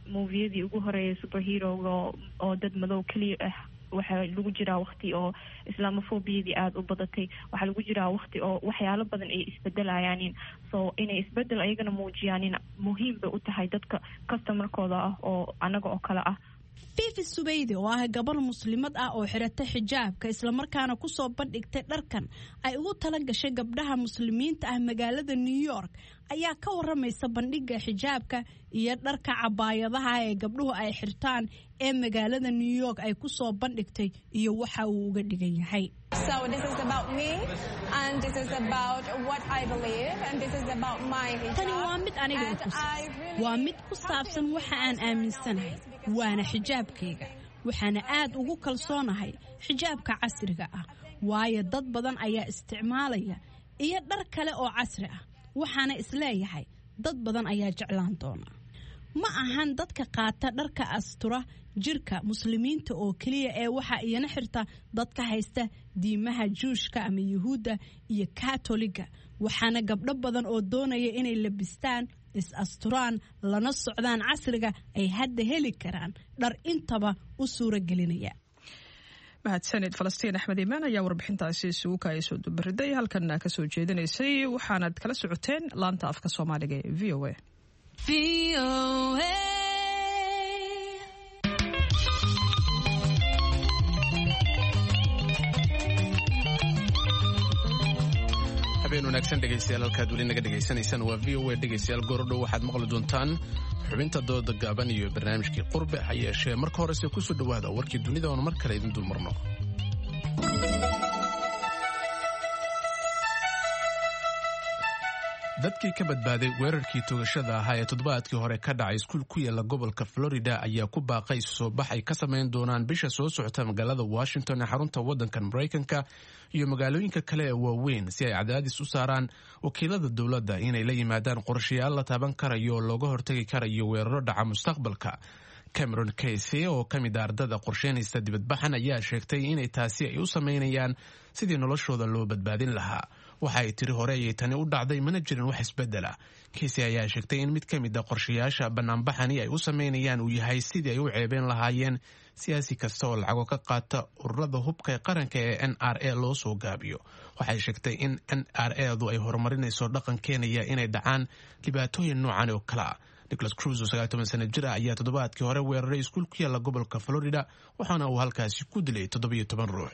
moviyadii ugu horeeyay superheroga oo dad madow keliya ah waxaa lagu jiraa waqti oo islamophobiyadii aada u badatay waxaa lagu jiraa waqti oo waxyaalo badan ay isbedelayaan so inay isbedel ayagana muujiyaan muhiim bay u tahay dadka customerkooda ah oo anaga oo kale ah. Fifi Subeydi oo ah gabar muslimad ah oo xiratay xijaabka islamarkaana kusoo bandhigtay dharkan ay ugu tala gashay gabdhaha muslimiinta ah magaalada New York ayaa ka waramaysa bandhiga xijaabka iyo dharka cabaayadaha ee gabdhuhu ay xirtaan ee magaalada New York ay kusoo bandhigtay iyo waxa uu uga dhigan yahay. So this is about me and this is about what I believe and this is about my hijab. Tani waa mid aniga waa mid ku saabsan waxa aan aaminsanahay waana xijaabkayga waxaana aad ugu kalsoonahay xijaabka casriga ah waayo dad badan ayaa isticmaalaya iyo dhar kale oo casri ah waxaana isleeyahay dad badan ayaa jeclaan doona. Ma ahan dadka qaata dharka astura jirka muslimiinta oo kaliya ee waxa iyana xirta dadka haysta diimaha Juushka ama Yahuuda iyo Katoliga waxaana gabdho badan oo doonaya inay labistaan is-asturaan lana socdaan casriga ay hadda heli karaan dhar intaba u suura gelinaya. mahadsanid Falastiin Axmed Imaan ayaa warbixintaasi isugu kaayso dubariday halkan ka soo jeedinaysay waxaanad kala socoteen laanta afka Soomaaliga ee VOA. habeen wanaagsan dhegaystayaal halkaad weli naga dhegaysanaysaan waa VOA dhegaystayaal goordhow waxaad maqli doontaan xubinta dooda gaaban iyo barnaamijkii qurbe ha yeeshee marka horese kusoo dhawaada warkii dunida oon mar kale idin dulmarno. dadkii ka badbaaday weerarkii toogashada ahaa ee toddobaadkii hore ka dhacay iskuul ku yaala gobolka Florida ayaa ku baaqay soo bax ay ka samayn doonaan bisha soo socota magaalada Washington ee xarunta waddankan Mareykanka iyo magaalooyinka kale ee waaweyn si ay cadaadis u saaraan wakiilada dowladda inay la yimaadaan qorshayaal la taaban karayo oo looga hortagi karayo weeraro dhaca mustaqbalka. Cameron Casey oo ka mid ah ardada qorsheynaysa dibadbaxan ayaa sheegtay inay taasi ay u sameynayaan sidii noloshooda loo badbaadin lahaa. waxa ay tiri hore ayay tani u dhacday mana jirin wax isbedela. Casey ayaa sheegtay in mid ka mid ah qorshayaasha banaanbaxani ay u sameynayaan uu yahay sidii ay u ceebeen lahaayeen siyaasi kasta oo lacago ka qaata ururada hubka ee qaranka ee NRA loo soo gaabiyo. waxay sheegtay in NRA-du ay horumarinayso dhaqan keenaya inay dhacaan dhibaatooyin noocan oo kale ah. Nicholas Cruz oo 19 sano jir ah ayaa toddobaadkii hore weeraray iskuul ku yaala gobolka Florida waxaana uu halkaasi ku dilay 17 ruux.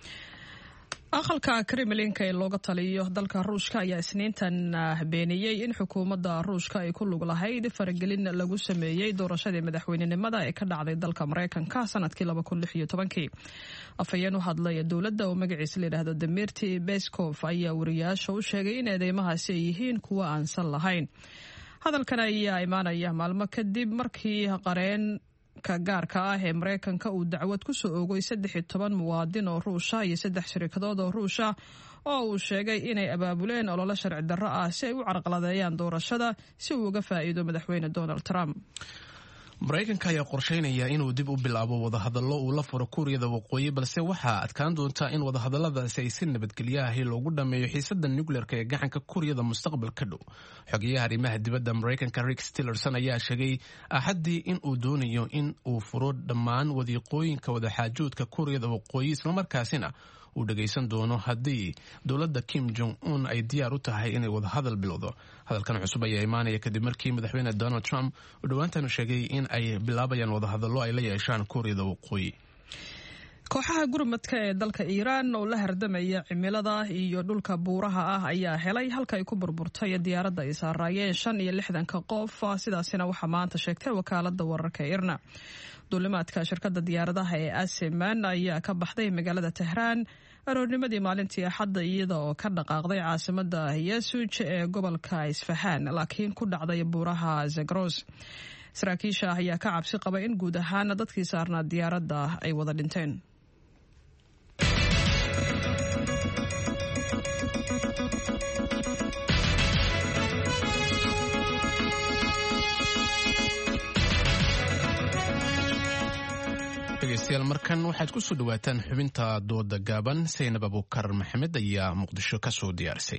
aqalka Kremlinka ee looga taliyo dalka Ruushka ayaa isniintan beeniyay in xukuumadda Ruushka ay ku lug lahayd faragelin lagu sameeyay doorashadii madaxweynenimada ee ka dhacday dalka Mareykanka sanadkii 2016. afayeen u hadlay dowladda oo magaciisa la yiraahdo Dmitry Peskov ayaa wariyaasha u sheegay in eedeymahaasi ay yihiin kuwa aan sal lahayn. hadalkan ayaa imaanaya maalmo kadib markii qareen ka gaarka ah ee Mareykanka uu dacwad ku soo oogay 13 muwaadin oo Ruusha iyo 3 shirkadood oo Ruusha oo uu sheegay inay abaabuleen olole sharci darro ah si ay u carqaladeeyaan doorashada si uu uga faa'iido madaxweyne Donald Trump. Mareykanka ayaa qorsheynaya inuu dib u bilaabo wadahadallo uu la furo Kuuriyada Waqooyi balse waxaa adkaan doonta in wadahadalladaasi ay si nabadgelyo ah loogu dhameeyo xiisadda nuclearka ee gacanka Kuuriyada mustaqbalka dhow. xogeyaha arrimaha dibadda Mareykanka Rex Tillerson ayaa sheegay Axaddii in uu doonayo in uu furo dhammaan wadiiqooyinka wadaxaajoodka Kuuriyada Waqooyi isla markaasina uu dhageysan doono haddii dowladda Kim Jong-un ay diyaar u tahay inay wada hadal bilowdo. hadalkan cusub ayaa imaanaya kadib markii madaxweyne Donald Trump uu dhawaantan sheegay in ay bilaabayaan wada hadallo ay la yeeshaan Kuuriyada Waqooyi. kooxaha gurmadka ee dalka Iiraan oo la hardamaya cimilada iyo dhulka buuraha ah ayaa helay halka ay ku burburtay diyaaradda ay saarayeen 65 qof sidaasina waxa maanta sheegtay wakaaladda wararka Irna. duulimaadka shirkadda diyaaradaha ee Asiman ayaa ka baxday magaalada Tehran aroornimadii maalintii Axadda iyada oo ka dhaqaaqday caasimadda Yasuj ee gobolka Isfahan laakiin ku dhacday buuraha Zagros. saraakiisha ayaa ka cabsi qaba in guud ahaan dadkii saarnaa diyaaradda ay wada dhinteen. dhegaystayaal markan waxaad ku soo dhawaataan xubinta dooda gaaban. Saynab Abuukar Maxamed ayaa Muqdisho ka soo diyaarisay.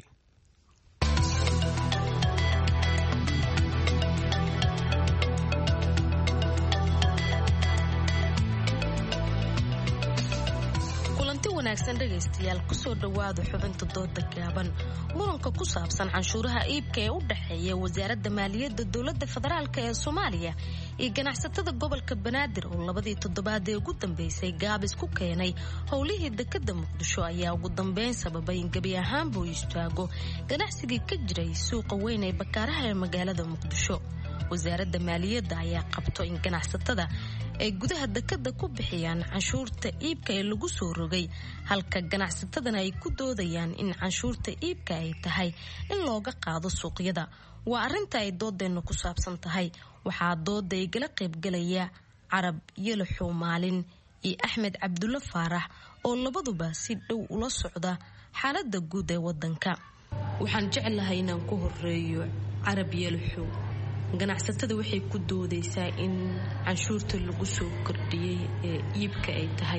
kulanti wanaagsan dhagaystayaal kusoo dhawaada xubinta dooda gaaban. muranka ku saabsan canshuuraha iibka ee u dhaxeeya wasaaradda maaliyadda dowladda federaalk ee Soomaaliya iyo ganacsatada gobolka Banaadir oo labadii toddobaad ee ugu dambeysay gaabis ku keenay howlihii dekedda Muqdisho ayaa ugu dambeyn sababay in gabi ahaanba uu istaago ganacsigii ka jiray suuqa weyn ee Bakaaraha ee magaalada Muqdisho. wasaaradda maaliyadda ayaa qabto in ganacsatada ay gudaha dekedda ku bixiyaan canshuurta iibka ee lagu soo rogay, halka ganacsatadana ay ku doodayaan in canshuurta iibka ay tahay in looga qaado suuqyada. waa arrinta ay doodeennu ku saabsan tahay. waxaa dooda igala qaybgalaya Carab Yalaxow Maalin iyo Axmed Cabdulle Faarax oo labaduba si dhow ula socda xaaladda guud ee wadanka. waxaan jeclahay inaan ku horeeyo Carab Yalaxow. ganacsatada waxay ku doodaysaa in canshuurta lagu soo kordhiyay ee iibka ay tahay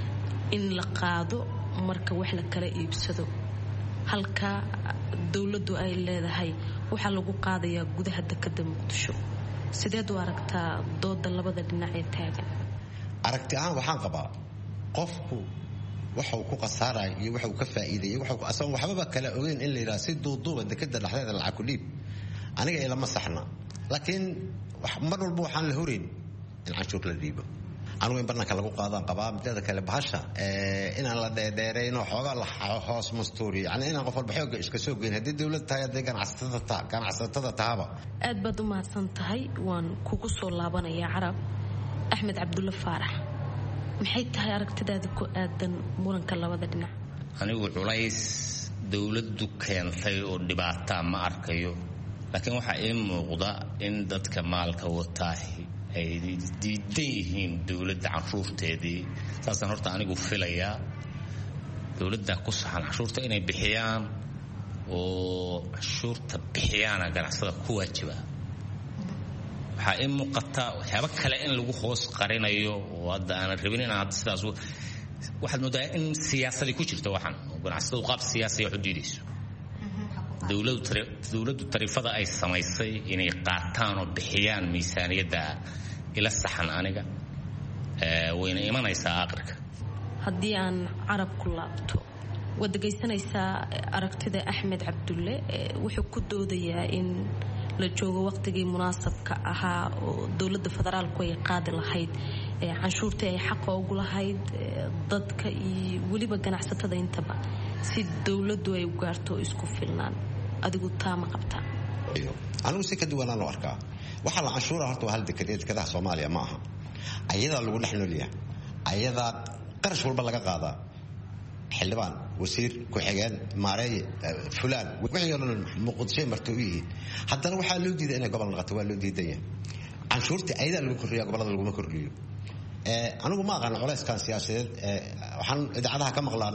in la qaado marka wax la kala iibsado, halka dawladdu ay leedahay waxa lagu qaadayaa gudaha dekedda Muqdisho. sideed u aragtaa dooda labada dhinac ee taagan? aragti ahaan waxaan qabaa qofku waxa uu ku qasaaray iyo waxa uu ka faa'iideeyay waxa uu asan waxba kala ogeyn in la yiraahdo si duuduuba dekedda dhaxdeeda lacag ku dhiib. aniga ila ma saxna, laakiin mar walba waxaan la horeyn in canshuur la dhiibo. anigu in barnaamijka lagu qaadaan qabaa midda kale bahasha inaan la dheereeyno xoogaa la hoos mastuuri, yani inaan qof walba xoog iska soo geyn hadii dawladda tahay hadii ganacsatada tahaba. aad baad u mahadsan tahay. waan kugu soo laabanayaa Carab. Axmed Cabdulle Faarax, maxay tahay aragtidaada ku aadan muranka labada dhinac? anigu culays dawladdu keentay oo dhibaato ma arkayo, laakiin waxa ay muuqda in dadka maalka wataahi ay diidan yihiin dawladda canshuurteedii. taasaan horta anigu filayaa dawladda ku saxan canshuurta inay bixiyaan oo canshuurta bixiyaana ganacsada ku waajiba. waxaa ay muuqataa waxyaabo kale in lagu hoos qarinayo oo hadda aan rabin in aad sidaas waxaad moodaa in siyaasadii ku jirto waxaan ganacsatadu qaab siyaasiya wax u diidayso. dawladdu tariifada ay samaysay inay qaataan oo bixiyaan miisaaniyadda ila saxan aniga wayna imanaysaa aakhirka. haddii aan Carab ku laabto, waad dhagaysanaysaa aragtida Axmed Cabdulle. wuxuu ku doodayaa in la joogo waqtigii munaasabka ahaa oo dawladda federaalku ay qaadi lahayd canshuurtii ay xaq ugu lahayd dadka iyo weliba ganacsatada intaba, si dawladdu ay u gaarto isku filnaan. adigu taa ma qabtaa? anigu si ka duwanaan loo arkaa. waxaa la canshuura horta waa hal dekedaha Soomaaliya ma aha. ayadaa lagu dhex nool yahay, ayadaa qarash walba laga qaadaa. xildhibaan, wasiir, ku-xigeen, maareeye, fulaan wixii oo dhan Muqdisho martoo yihiin. haddana waxaa loo diiday inay gobol noqoto, waa loo diidan yahay. canshuurta ayadaa lagu kordhiyaa, gobolada laguma kordhiyo. anigu ma aqaan culayskan siyaasadeed. waxaan idaacadaha ka maqlaa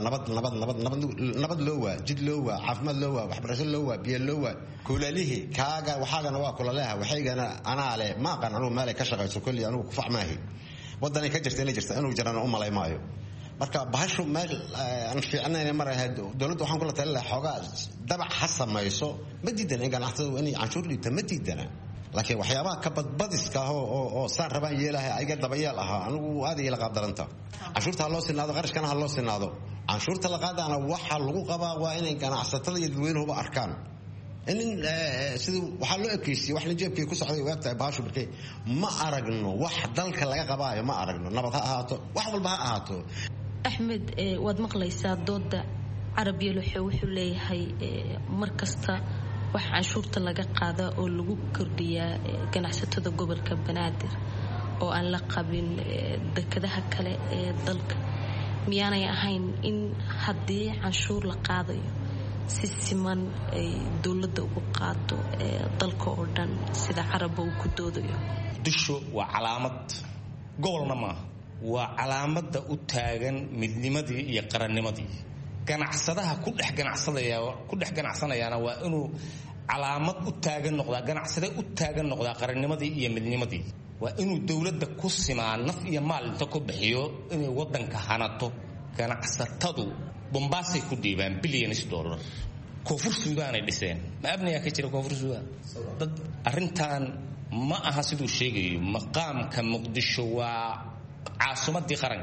nabad loo waa, jid loo waa, caafimaad loo waa, waxbarasho loo waa, biyo loo waa, kulalihii kaaga waxaagana waa kulaleha, waxaygana anaa leh. ma aqaan anigu meel ay ka shaqayso kulli anigu kufac maahi. wadanay ka jirta inay jirta inuu jirana u malay maayo. marka bahashu meel aan fiicnayn marahay. dawladdu waxaan kula talin lahaa xoogaa dabac ha samayso. ma diidana in ganacsatadu inay canshuur dhiibta, ma diidana. laakiin waxyaabaha ka badbadiska ah oo saan rabaan yeelahay ayaga dabayeel ahaa anigu aad ila qaab daranta. canshuurta ha loo sinaado, qarashkana ha loo sinaado. canshuurta la qaadana waxa lagu qabaa waa inay ganacsatada iyo dadweynuhuba arkaan in sidii waxaa loo ekeysiyey wax nijeebkii ku socday waagtahay bahashu markay ma aragno wax dalka laga qabaayo, ma aragno. nabad ha ahaato, wax walba ha ahaato. Axmed, waad maqlaysaa dooda Carab Yalaxow. wuxuu leeyahay mar kasta wax canshuurta laga qaada oo lagu kordhiyaa ganacsatada gobolka Banaadir oo aan la qabin dekedaha kale ee dalka. miyaanay ahayn in haddii canshuur la qaadayo si siman ay dawladda ugu qaado dalka oo dhan sida Carab uu ku doodayo? Muqdisho waa calaamad, gobolna maaha. waa calaamada u taagan midnimadii iyo qarannimadii. ganacsadaha ku dhex ganacsanayaana waa inuu calaamad u taagan noqdaa, ganacsade u taagan noqdaa qarannimadii iyo midnimadii. waa inuu dawladda ku simaa naf iyo maal inta ku bixiyo inay wadanka hanato. ganacsatadu Bombaasay ku dhiibaan billions dollar. koonfur Suudaan ay dhiseen. ma abniyaa ka jira koonfur Suudaan? dad arrintan ma aha siduu sheegayo. maqaamka Muqdisho waa caasimadii qaranka.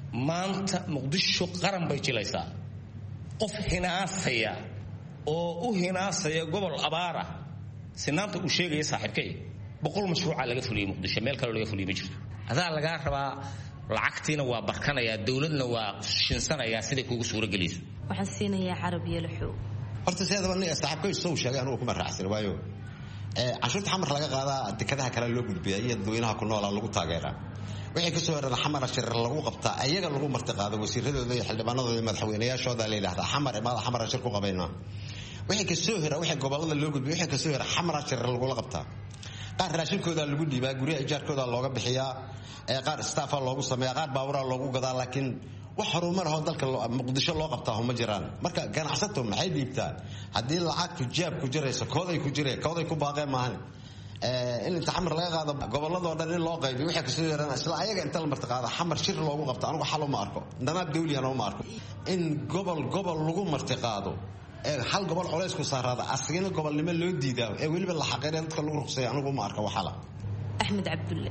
maanta muqdisho qaran bay jilaysaa qof hinaasaya oo u hinaasaya gobol abaara sinaanta uu sheegaya saaxiibkay 100 mashruuca laga fuliyay muqdisho meel kale laga fuliyay ma jirto adaa laga rabaa lacagtiina waa barkanaya dawladna waa shinsanaya sida kugu suura galayso waxaan siinayaa Carabiya Laxow horta seedaba nin saaxiibkay soo sheegay anuu kuma raacsan waayo cashuurta xamar laga qaadaa dekadaha kale loo gudbiyaa iyo dadweynaha ku nool lagu taageeraa wixii ka soo heerada xamar shir lagu qabtaa ayaga lagu martiqaado wasiiradooda iyo xildhibaanadooda madaxweynayaashooda la yiraahdo xamar shir ku qabayna wixii ka soo heera wixii gobolada loo gudbiyo wixii ka soo heera xamar shir lagu qabtaa qaar raashinkooda lagu dhiibaa guriga ijaarkooda looga bixiyaa qaar staff loogu sameeyaa qaar baawura loogu gadaa laakiin wax horumar ah dalka muqdisho loo qabtaa ma jiraan marka ganacsato maxay dhiibtaa hadii lacag jaab ku jirayso kooday ku baaqay maahan in inta xamar laga qaado gobolada oo dhan in loo qaybiyo waxa ka soo yeeran isla ayaga inta la martiqaado xamar shir loogu qabto anigu xal uma arko danaab dawliyana uma arko in gobol lagu martiqaado hal gobol culays ku saarada asagina gobolnimo loo diidaa waliba la xaqeeyo dadka lagu ruqsay anigu uma arko waxa la Axmed Cabdulle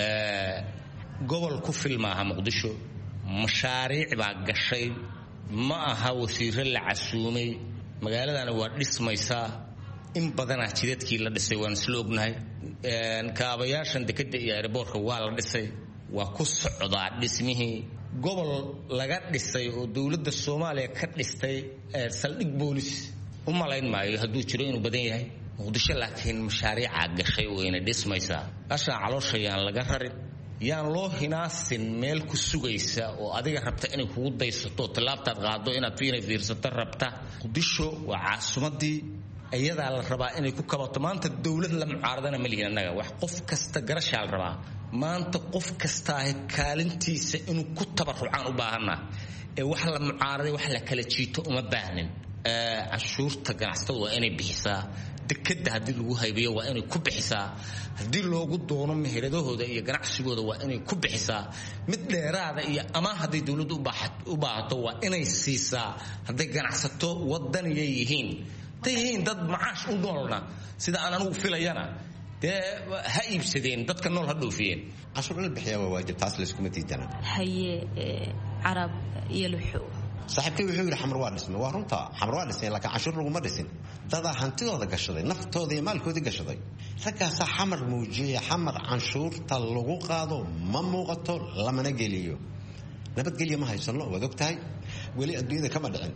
gobol ku filmaaha muqdisho mashaariic baa gashay ma aha wasiiro la casuumay magaaladana waa dhismaysaa in badan jidadkii la dhisay waan isla ognahay kaabayaashan dekada iyo airportka waa la dhisay waa ku socdaa dhismihii gobol laga dhisay oo dawladda Soomaaliya ka dhistay saldhig boolis u malayn maayo hadduu jiro inuu badan yahay muqdisho laakiin mashaariica gashay oo inay dhismaysaa asha calooshayaan laga rarin yaan loo hinaasin meel ku sugaysa oo adiga rabta inay kugu daysato talaabtaad qaado inaad fiirsato rabta muqdisho waa caasimadii ayadaa la rabaa inay ku kabato maanta dawlad la mucaaradana ma lihin annaga wax qof kasta garashaa la rabaa maanta qof kasta kaalintiisa inuu ku tabarucaan u baahanaa ee wax la mucaaraday wax la kala jiito uma baahnin cashuurta ganacsatada waa inay bixisaa dekada haddii lagu haybiyo waa inay ku bixisaa haddii loogu doono meheradahooda iyo ganacsigooda waa inay ku bixisaa mid dheeraada iyo ama haddii dawladdu u baahato waa inay siisaa hadday ganacsato wadaniya yihiin tayihiin dad macaash u noolna sida aan anigu filayana dee ha iibsadeen dadka nool ha dhoofiyeen cashuur la bixiyaa waa waajib taas la iskuma diidana haye Carab iyo Laxow saaxiibkay wuxuu yiri xamar waa dhismay waa runta xamar waa dhismay laakiin cashuur lagu ma dhisin dad hantidooda gashaday naftooda iyo maalkooda gashaday raggaas xamar muujiya xamar canshuurta lagu qaado ma muuqato lamana geliyo nabadgelyo ma haysano wad ogtahay wali adduunyada kama dhicin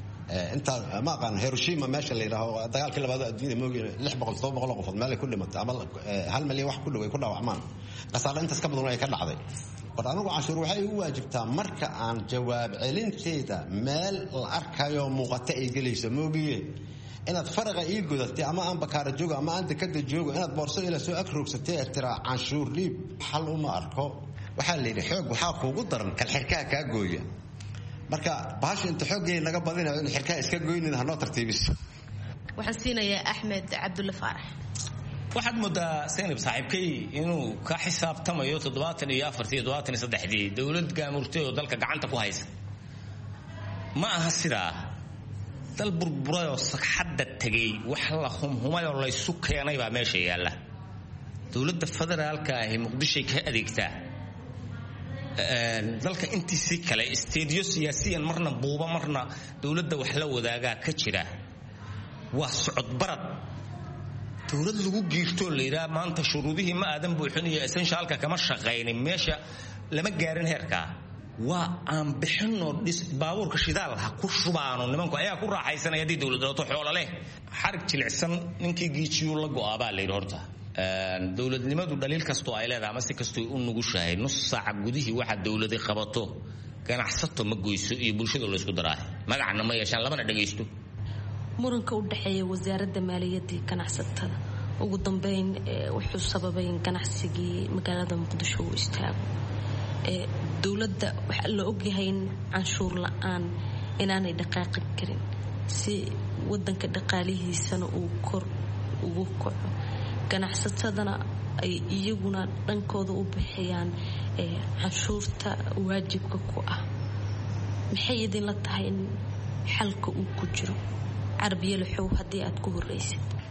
inta ma qaan Hiroshima meesha la yiraahdo dagaalkii labaad adduunyada moogay 600 qof meel ku dhimatay ama 1 milyan wax ku dhaw ay ku dhaawacmaan qasaaro intaas ka badan ay ka dhacday anigu cashuur waxay u waajibtaa marka aan jawaab celinteeda meel la arkayo muuqata ay galayso moogiye inaad faraqa ii godatay ama aan bakaara joogo ama aan dekada joogo inaad boorso ila soo akroogsatay tira cashuur liib xal uma arko waxa la yiri xoog waxa kuugu daran kal xirkaa ka gooya marka baash inta xoogay naga badinayo in xirkaa iska gooynin hanoo tartiibiso waxaan siinayaa Axmed Cabdulle Faarax waxaad moodaa Seenib saaxiibkay inuu ka xisaabtamayo 74 dawlad gaamurtay oo dalka gacanta ku haysa ma aha sidaa dal burburayo sagxadda tagay wax la humhumayo la isu keenay baa meesha yaala dawladda federaalka ah ee Muqdisho ka adeegtaa dalka intiisii kale isteediyo siyaasiyan marna buuba marna dawladda wax la wadaagaa ka jira waa socod barad dawlad lagu giirto leeyahay maanta shuruudihii ma aadan buuxinaya essentialka kama shaqeeynin meesha lama gaarin heerka waa aan bixino baabuurka shidaal ha ku shubaano nimanku ayaa ku raaxaysanaya hadii dawladdu xoolo leh xarig jilicsan ninkii giijiyo la go'aabaa leeyahay horta dawladnimadu dhaliil kasto ay leedahay ama si kasto u nugushahay nus saac gudihii waxa dawladdu qabato ganacsato ma goyso iyo bulshada la isku daraa magacna ma yeeshaan labana dhageysto muranka u dhaxeeya wasaaradda maaliyadda iyo ganacsatada ugu dambeyn wuxuu sababay in ganacsigii magaalada Muqdisho uu istaago dawladda waxa la ogyahay in canshuur la'aan inaanay dhaqaaqi karin si wadanka dhaqaalihiisana uu kor ugu kaco ganacsatadana ay iyaguna dhankooda u bixiyaan canshuurta waajibka ku ah maxay idin la tahay in xalka uu ku jiro Carabiya Laxow hadii aad ku horeysid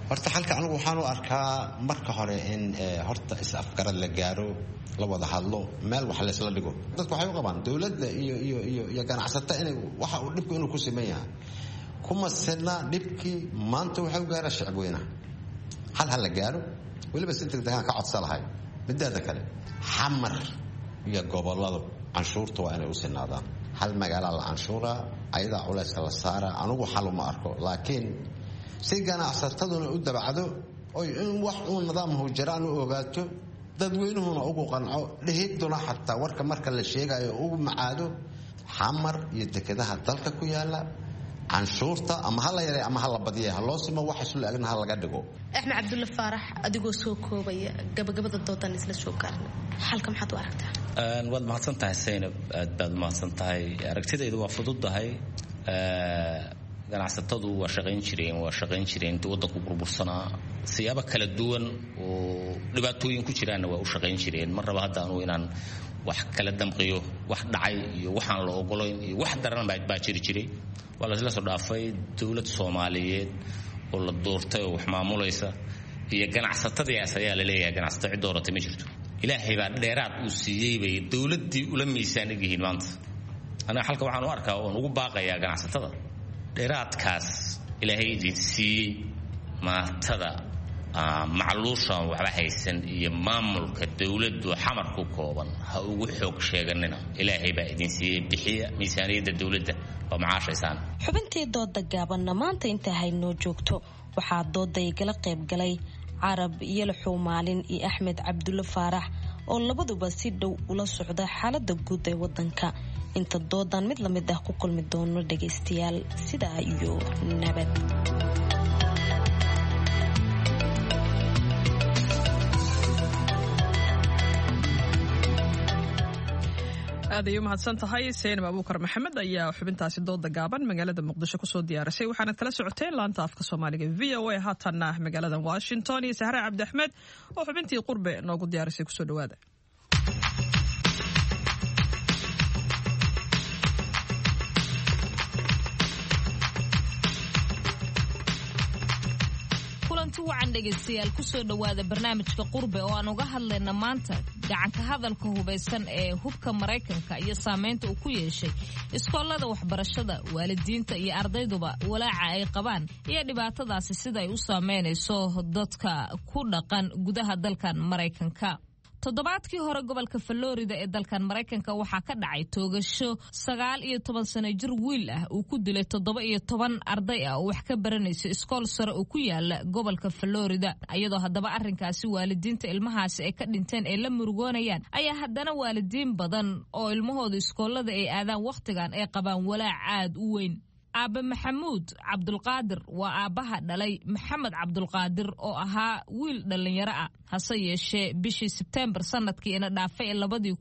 horta halka anigu waxaan u arkaa marka hore in horta is-afgarad la gaaro la wada hadlo meel wax la isla dhigo dadku waxay u qabaan dawladda iyo ganacsato inay waxa uu dhibku inuu ku siman yahay kuma sina dhibkii maanta waxay u gaaraa shacab weynaha hal la gaaro weliba si degdegaan ka codsa lahay midaada kale xamar iyo goboladu canshuurta waa inay u sinaadaan hal magaala la canshuuraa ayadaa culayska la saaraa anigu xal uma arko laakiin si ganacsataduna u dabacdo oy in wax uu nidaamhu jiraan u ogaato dadweynuhuna ugu qanco dhehiduna xataa warka marka la sheegayo ugu macaado xamar iyo dekedaha dalka ku yaala canshuurta ama hala yaray ama hala badiya ha loo simo wax isla agna ha laga dhigo axmed cabdulla faarax adigoo soo koobaya gabagabada doodan isla soo gaarnay xalka maxaad u aragtaa waad mahadsan tahay Zainab aad baad mahadsan tahay aragtidaydu waa fududahay ganacsatadu waa shaqayn jireen inta waddanku burbursanaa siyaabo kala duwan oo dhibaatooyin ku jiraan waa u shaqayn jireen mar raba hadda anu inaan wax kala damqiyo wax dhacay iyo waxaan la ogolayn iyo wax daran baa jiray waa la isla soo dhaafay dawlad Soomaaliyeed oo la doortay oo wax maamulaysa iyo ganacsatadaas ayaa la leeyahay ganacsato cid dooratay ma jirto ilaahay baa dheeraad uu siiyay bay dawladdii ula miisaan yihiin maanta anaga halka waxaan u arkaa oo ugu baaqayaa ganacsatada dheeraadkaas ilaahay idin siiyey maatada macluushan waxba haysan iyo maamulka dawladdu xamar ku kooban ha ugu xoog sheeganina ilaahay baa idin siiyey bixiya miisaaniyadda dawladda oo macaashaysaan xubintii dooda gaabanna maanta inta haynoo joogto waxaa dooda igala qayb galay carab yalaxow maalin iyo axmed cabdulla faarax oo labaduba si dhow ula socda xaaladda guud ee waddanka inta doodan mid la mid ah ku kulmi doono dhagaystayaal sidaa iyo nabad aad ay u mahadsan tahay Zainab Abuukar Maxamed ayaa xubintaasi dooda gaaban magaalada Muqdisho ku soo diyaarisay waxaana kala socoteen laanta afka Soomaaliga VOA haatana magaalada Washington iyo Sahra Cabdi Axmed oo xubintii qurbe noogu diyaarisay ku soo dhawaada wacan dhegaystayaal ku soo dhawaada barnaamijka qurbe oo aan uga hadlayna maanta gacanka hadalka hubaysan ee hubka Mareykanka iyo saameynta uu ku yeeshay iskoolada waxbarashada waalidiinta iyo ardayduba walaaca ay qabaan iyo dhibaatadaasi sida ay u saameynayso dadka ku dhaqan gudaha dalkan Mareykanka toddobaadkii hore gobolka Florida ee dalkan Mareykanka waxaa ka dhacay toogasho 19 sano jir wiil ah uu ku dilay 17 arday ah oo wax ka baranaysa iskool sare oo ku yaala gobolka Florida iyadoo haddaba arrinkaasi waalidiinta ilmahaasi ay ka dhinteen ee la murugoonayaan ayaa haddana waalidiin badan oo ilmahooda iskoolada ay aadaan waqtigan ay qabaan walaac aad u weyn Aabe Maxamuud Cabdulqaadir waa aabaha dhalay Maxamed Cabdulqaadir oo ahaa wiil dhalinyaro ah hase yeeshee bishii September sanadkii ina dhaafay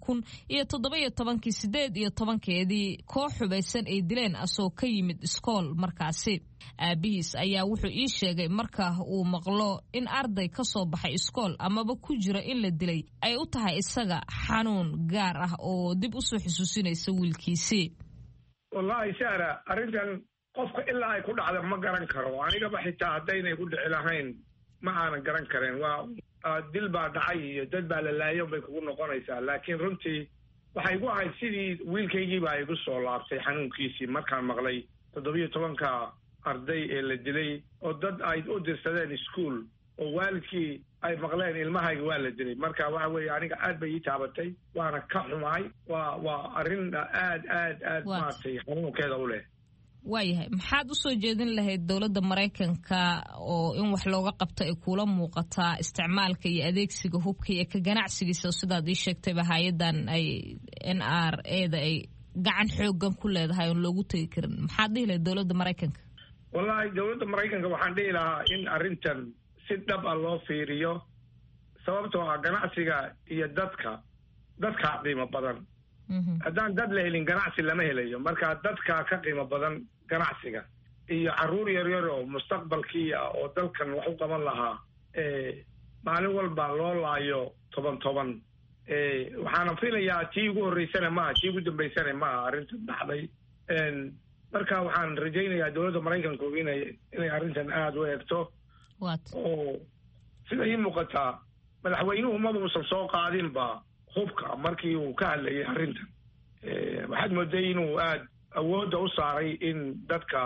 2017 koox hubaysan ay dileen asoo ka yimid iskool markaasi aabihiis ayaa wuxuu ii sheegay marka uu maqlo in arday ka soo baxay iskool amaba ku jira in la dilay ay u tahay isaga xanuun gaar ah oo dib u soo xusuusinaysa wiilkiisii wallahi Sahra arrintan qofka ilaa ay ku dhacdo ma garan karo anigaba xitaa haddaynay ku dhici lahayn ma aanan garan karin waa dil baa dhacay iyo dad baa la laayo bay kugu noqonaysaa laakiin runtii waxay igu ahayd sidii wiilkaygii baa igu soo laabtay xanuunkiisii markaan maqlay 17 arday ee la dilay oo dad ay u dirsadeen iskuul oo waalidkii ay maqleen ilmahayga waa la dilay marka waxa weeye aniga aad bay ii taabatay waana ka xumahay waa arrin aad maartay xanuunkeeda u leh waayahay maxaad u soo jeedin lahayd dowladda Mareykanka oo in wax looga qabto ay kula muuqataa isticmaalka iyo adeegsiga hubka iyo ka ganacsigiisa sidaad ii sheegtayba hay'adan ay NRA-da ay gacan xoogan ku leedahay oo loogu tagi karin maxaad dhihi lahayd dowladda Mareykanka wallahi dowladda Mareykanka waxaan dhihi lahaa in arrintan si dhab ah loo fiiriyo sababtoo ah ganacsiga iyo dadka qiimo badan haddaan dad la helin ganacsi lama helayo marka dadka ka qiimo badan ganacsiga iyo caruur yaryar oo mustaqbalkii ah oo dalkan wax u qaban lahaa maalin walba loo laayo 10 waxaana filayaa tii ugu horreysana maaha tii ugu dambaysana maaha arrintan dhacday marka waxaan rajaynayaa dowladda Mareykanku inay arrintan aad u eegto oo sida ii muuqataa madaxweynuhu mabuusan soo qaadinba hubka markii uu ka hadlayay arrintan waxaad mooday inuu aad awoodda u saaray in dadka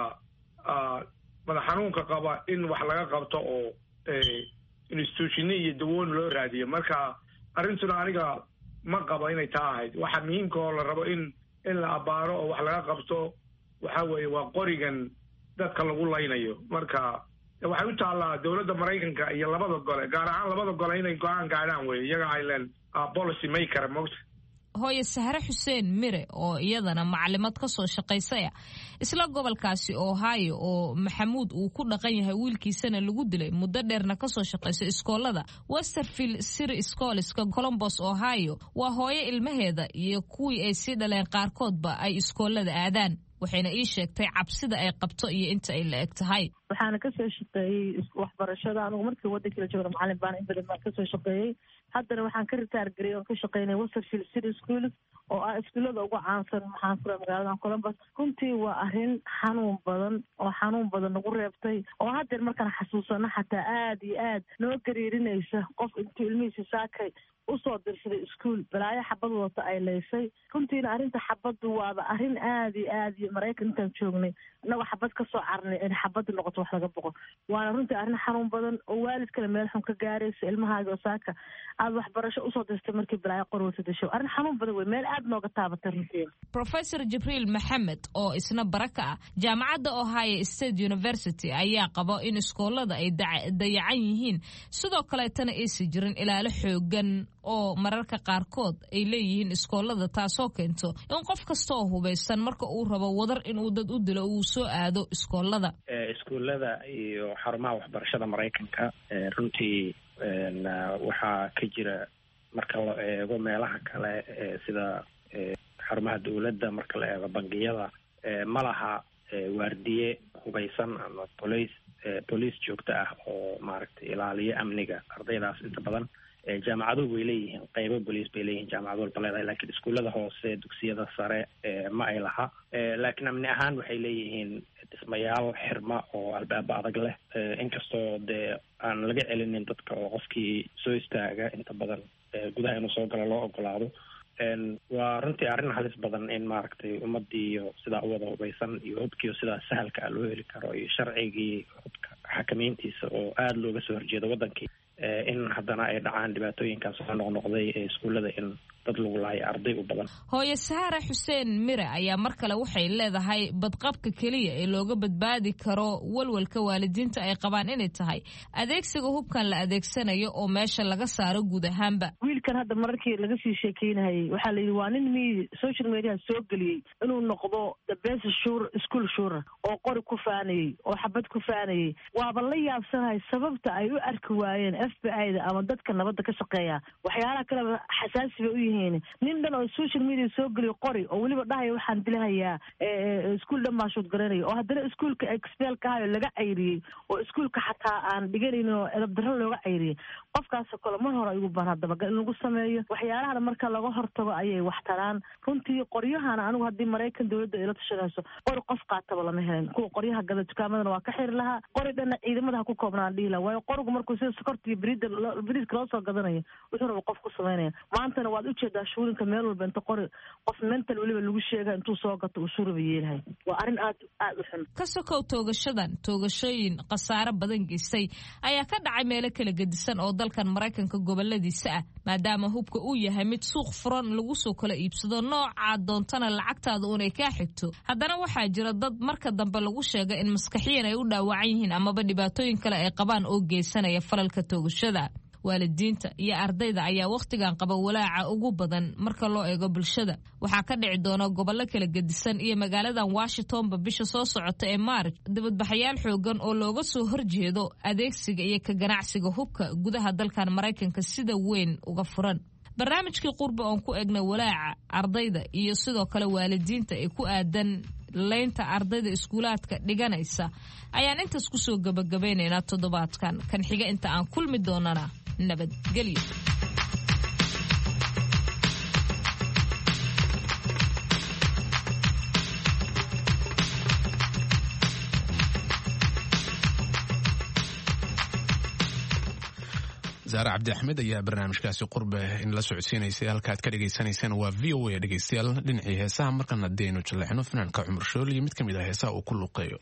madax xanuunka qaba in wax laga qabto oo institutioni iyo dawoon loo raadiyo marka arrintuna aniga ma qabo inay taa ahayd waxa muhiimka oo la rabo in la abaaro oo wax laga qabto waxa weeye waa qorigan dadka lagu laynayo marka waxay u taallaa dowladda maraykanka iyo labada gole gaar ahaan labada gole inay go-aan gaadhaan weye iyaga aylan policy maker mogta hooye Sahre Xuseen Mire oo iyadana maclimad ka soo shaqaysay isla gobolkaasi Ohio oo Maxamuud uu ku dhaqan yahay wiilkiisana lagu dilay muddo dheerna ka soo shaqaysay iskoolada Westerfield City Schoolska Columbus Ohio waa hooye ilmaheeda iyo kuwii ay sii dhaleen qaarkoodba ay iskoolada aadaan waxayna ii sheegtay cabsida ay qabto iyo inta ay la eg tahay waxaana ka soo shaqeeyay waxbarashada anigu markii waddanka la joogay macallin baan in badan ka soo shaqeeyay haddana waxaan ka ritaar gareeyay oo ka shaqeynay Westerfield City School oo ah iskuulada ugu caansan maxaan ku magaalada Columbus runtii waa arrin xanuun badan nagu reebtay oo hadda markaan xasuusano xataa aad iyo aad noo gariirinaysa qof intuu ilmihiisa saakay usoo dirsaday iskuul balaayo xabad wata ay leysay runtiina arrinta xabaddu waaba arrin aad iyo Maraykan intaan joognay annaga xabad ka soo carnay in xabadda noqoto wax laga boqo waana runtii arrin xanuun badan oo waalidkana meel xun ka gaaraysa ilmahaaga oo saaka aad waxbarasho usoo dirtay markii balaayo qorwata dasho arrin xanuun badan wey meel aad nooga taabatay runtii Professor Jibriil Maxamed oo isna baraka ah jaamacadda Ohio State University ayaa qabo in iskoolada ay dayacan yihiin sidoo kale tana aysan jirin ilaalo xoogan oo mararka qaarkood ay leeyihiin iskoolada taasoo keento in qof kasta oo hubeysan marka uu rabo wadar inuu dad u dilo uu soo aado iskoolada iskuulada iyo xarumaha waxbarashada Maraykanka runtii waxaa ka jira marka la eego meelaha kale sida xarumaha dawladda marka la eego bangiyada malaha waardiye hubeysan ama police joogto ah oo maaragtay ilaaliyo amniga ardaydaas inta badan jaamacaduhu way leeyihiin qaybo booliis bay leeyihiin jaamacad walba leedahay laakiin iskuullada hoose dugsiyada sare ma ay laha laakiin amni ahaan waxay leeyihiin dhismayaal xirma oo albaaba adag leh inkastoo dee aan laga celinin dadka oo qofkii soo istaaga inta badan gudaha inuu soo galo loo ogolaado waa runtii arrin halis badan in maaragtay ummadii iyo sidaa u wada hubeysan iyo hubkiiyo sidaa sahalka ah loo heli karo iyo sharcigii hubka xakameyntiisa oo aada looga soo horjeedo waddankii in haddana ay dhacaan dhibaatooyinkaas soo noqnoqday ee iskuullada in dad lagu laayo arday u badan hooye Sahre Xuseen Mire ayaa mar kale waxay leedahay badqabka kaliya ee looga badbaadi karo walwalka waalidiinta ay qabaan inay tahay adeegsiga hubkan la adeegsanayo oo meesha laga saaro guud ahaanba wiilkan hadda markii laga sii sheekeynayay waxaa la yidhi waa nin social media soo geliyey inuu noqdo the best school shooter oo qori ku faanayay oo xabad ku faanayay waaba la yaabsanahay sababta ay u arki waayeen FBI-da ama dadka nabadda ka shaqeeya waxyaalaha kale xasaasi bay u yihiin nin dhan oo social media soo geliyo qori oo weliba dhahaya waxaan dilahayaa iskuul dhan baa shood garanaya oo haddana iskuulka expelka ahayo laga cayriyey oo iskuulka xataa aan dhiganaynin oo edab darro looga cayriyey qofkaasoo kale mar hore ayugu baan haddaba in lagu sameeyo waxyaalahana marka laga hortago ayay wax taraan runtii qoryahana anigu haddii Maraykan dowladda ay la tashanayso qori qof qaataba lama helin kuwa qoryaha gada dukaamadana waa ka xiri lahaa qori dhanna ciidamada ha ku koobnaan dhihi lahaa waayo qorigu markuu sida sokorta iyo bariiska loo soo gadanayo wuxuu raba qof ku samaynaya maantana waad ujeedaa shuurinka meel walba inta qori qof mental weliba lagu sheega intuu soo gato uu suuraba yeelahay waa arrin aad u xun ka sokow toogashooyin khasaare badan geystay ayaa ka dhacay meelo kala gedisan oo dalkan Maraykanka goboladiisa ah maadaama hubka uu yahay mid suuq furan lagu soo kala iibsado nooca doontana lacagtaada unay ka xigto haddana waxaa jira dad marka dambe lagu sheega in maskaxiyan ay u dhaawacan yihiin amaba dhibaatooyin kale ay qabaan oo geysanaya falalka toogashada waalidiinta iyo ardayda ayaa wakhtigan qaba walaaca ugu badan marka loo eego bulshada waxaa ka dhici doona gobollo kala gedisan iyo magaaladan Washingtonba bisha soo socota ee March dibadbaxayaal xoogan oo looga soo horjeedo adeegsiga iyo ka ganacsiga hubka gudaha dalkan Maraykanka sida weyn uga furan barnaamijkii qurba oon ku eegna walaaca ardayda iyo sidoo kale waalidiinta ee ku aadan leynta ardayda iskuulaadka dhiganaysa ayaan intaas ku soo gabagabaynaynaa toddobaadkan kan xiga inta aan kulmi doonana nabadgelyo zaare cabdi axmed ayaa barnaamijkaasi qurbe in la socodsiinaysay halkaad ka dhagaysanaysaan waa v o a dhegaystayaal dhinacii heesaha markan haddaynu jaleexno fanaanka cumar shool iyo mid ka mid ah heesaha uu ku luuqeeyo.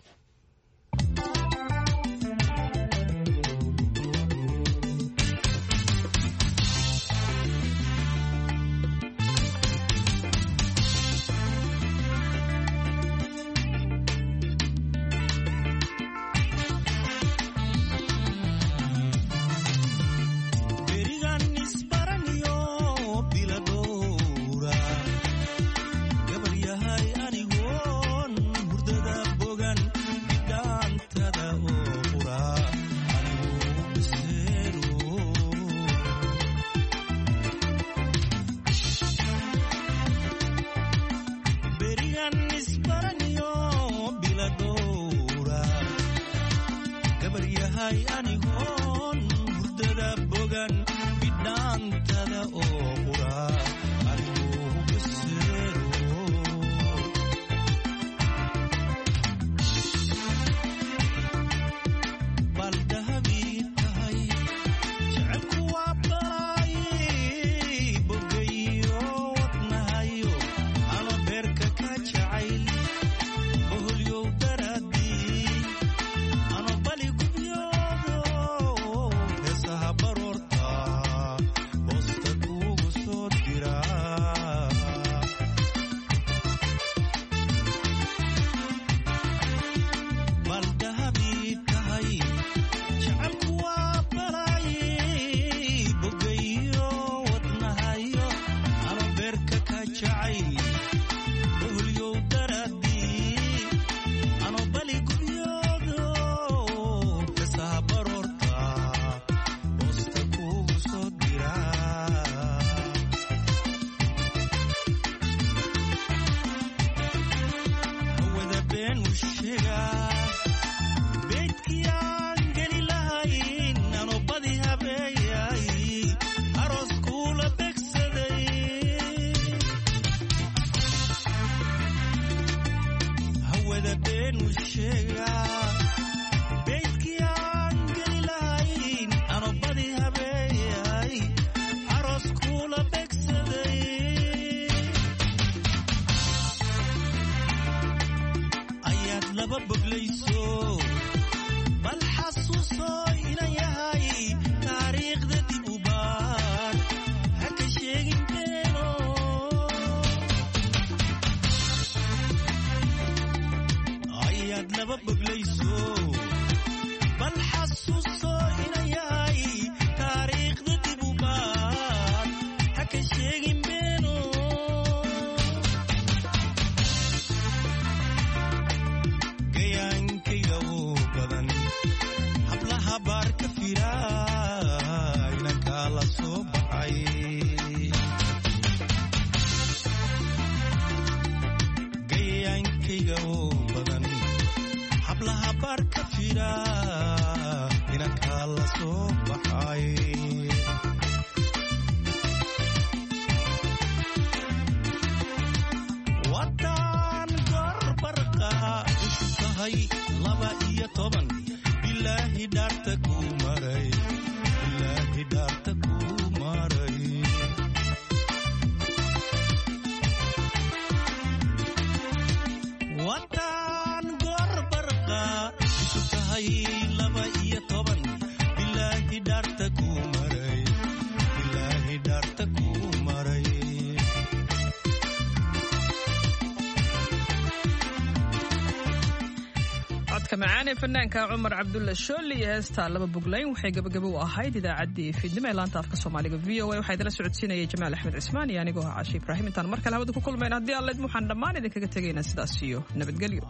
macaane fanaanka cumar cabdulla shooli iyo heesta laba buglayn waxay gabagabo u ahayd idaacaddii fiidnimo ee laanta afka soomaaliga v o a waxaa idila socodsiinayay jamaal axmed cismaan iyo anigoo ah caashi ibraahim intaan mar kale hawada ku kulmayna haddii alla idmu waxaan dhammaan idinkaga tegaynaa sidaas iyo nabadgelyo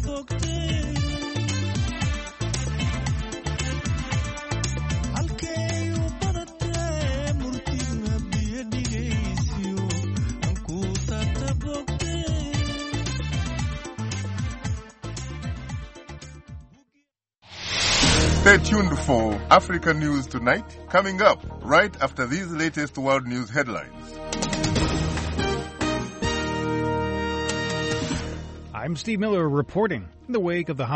Okay. Stay tuned for Africa News Tonight, coming up right after these latest world news headlines. I'm Steve Miller reporting. In the wake of the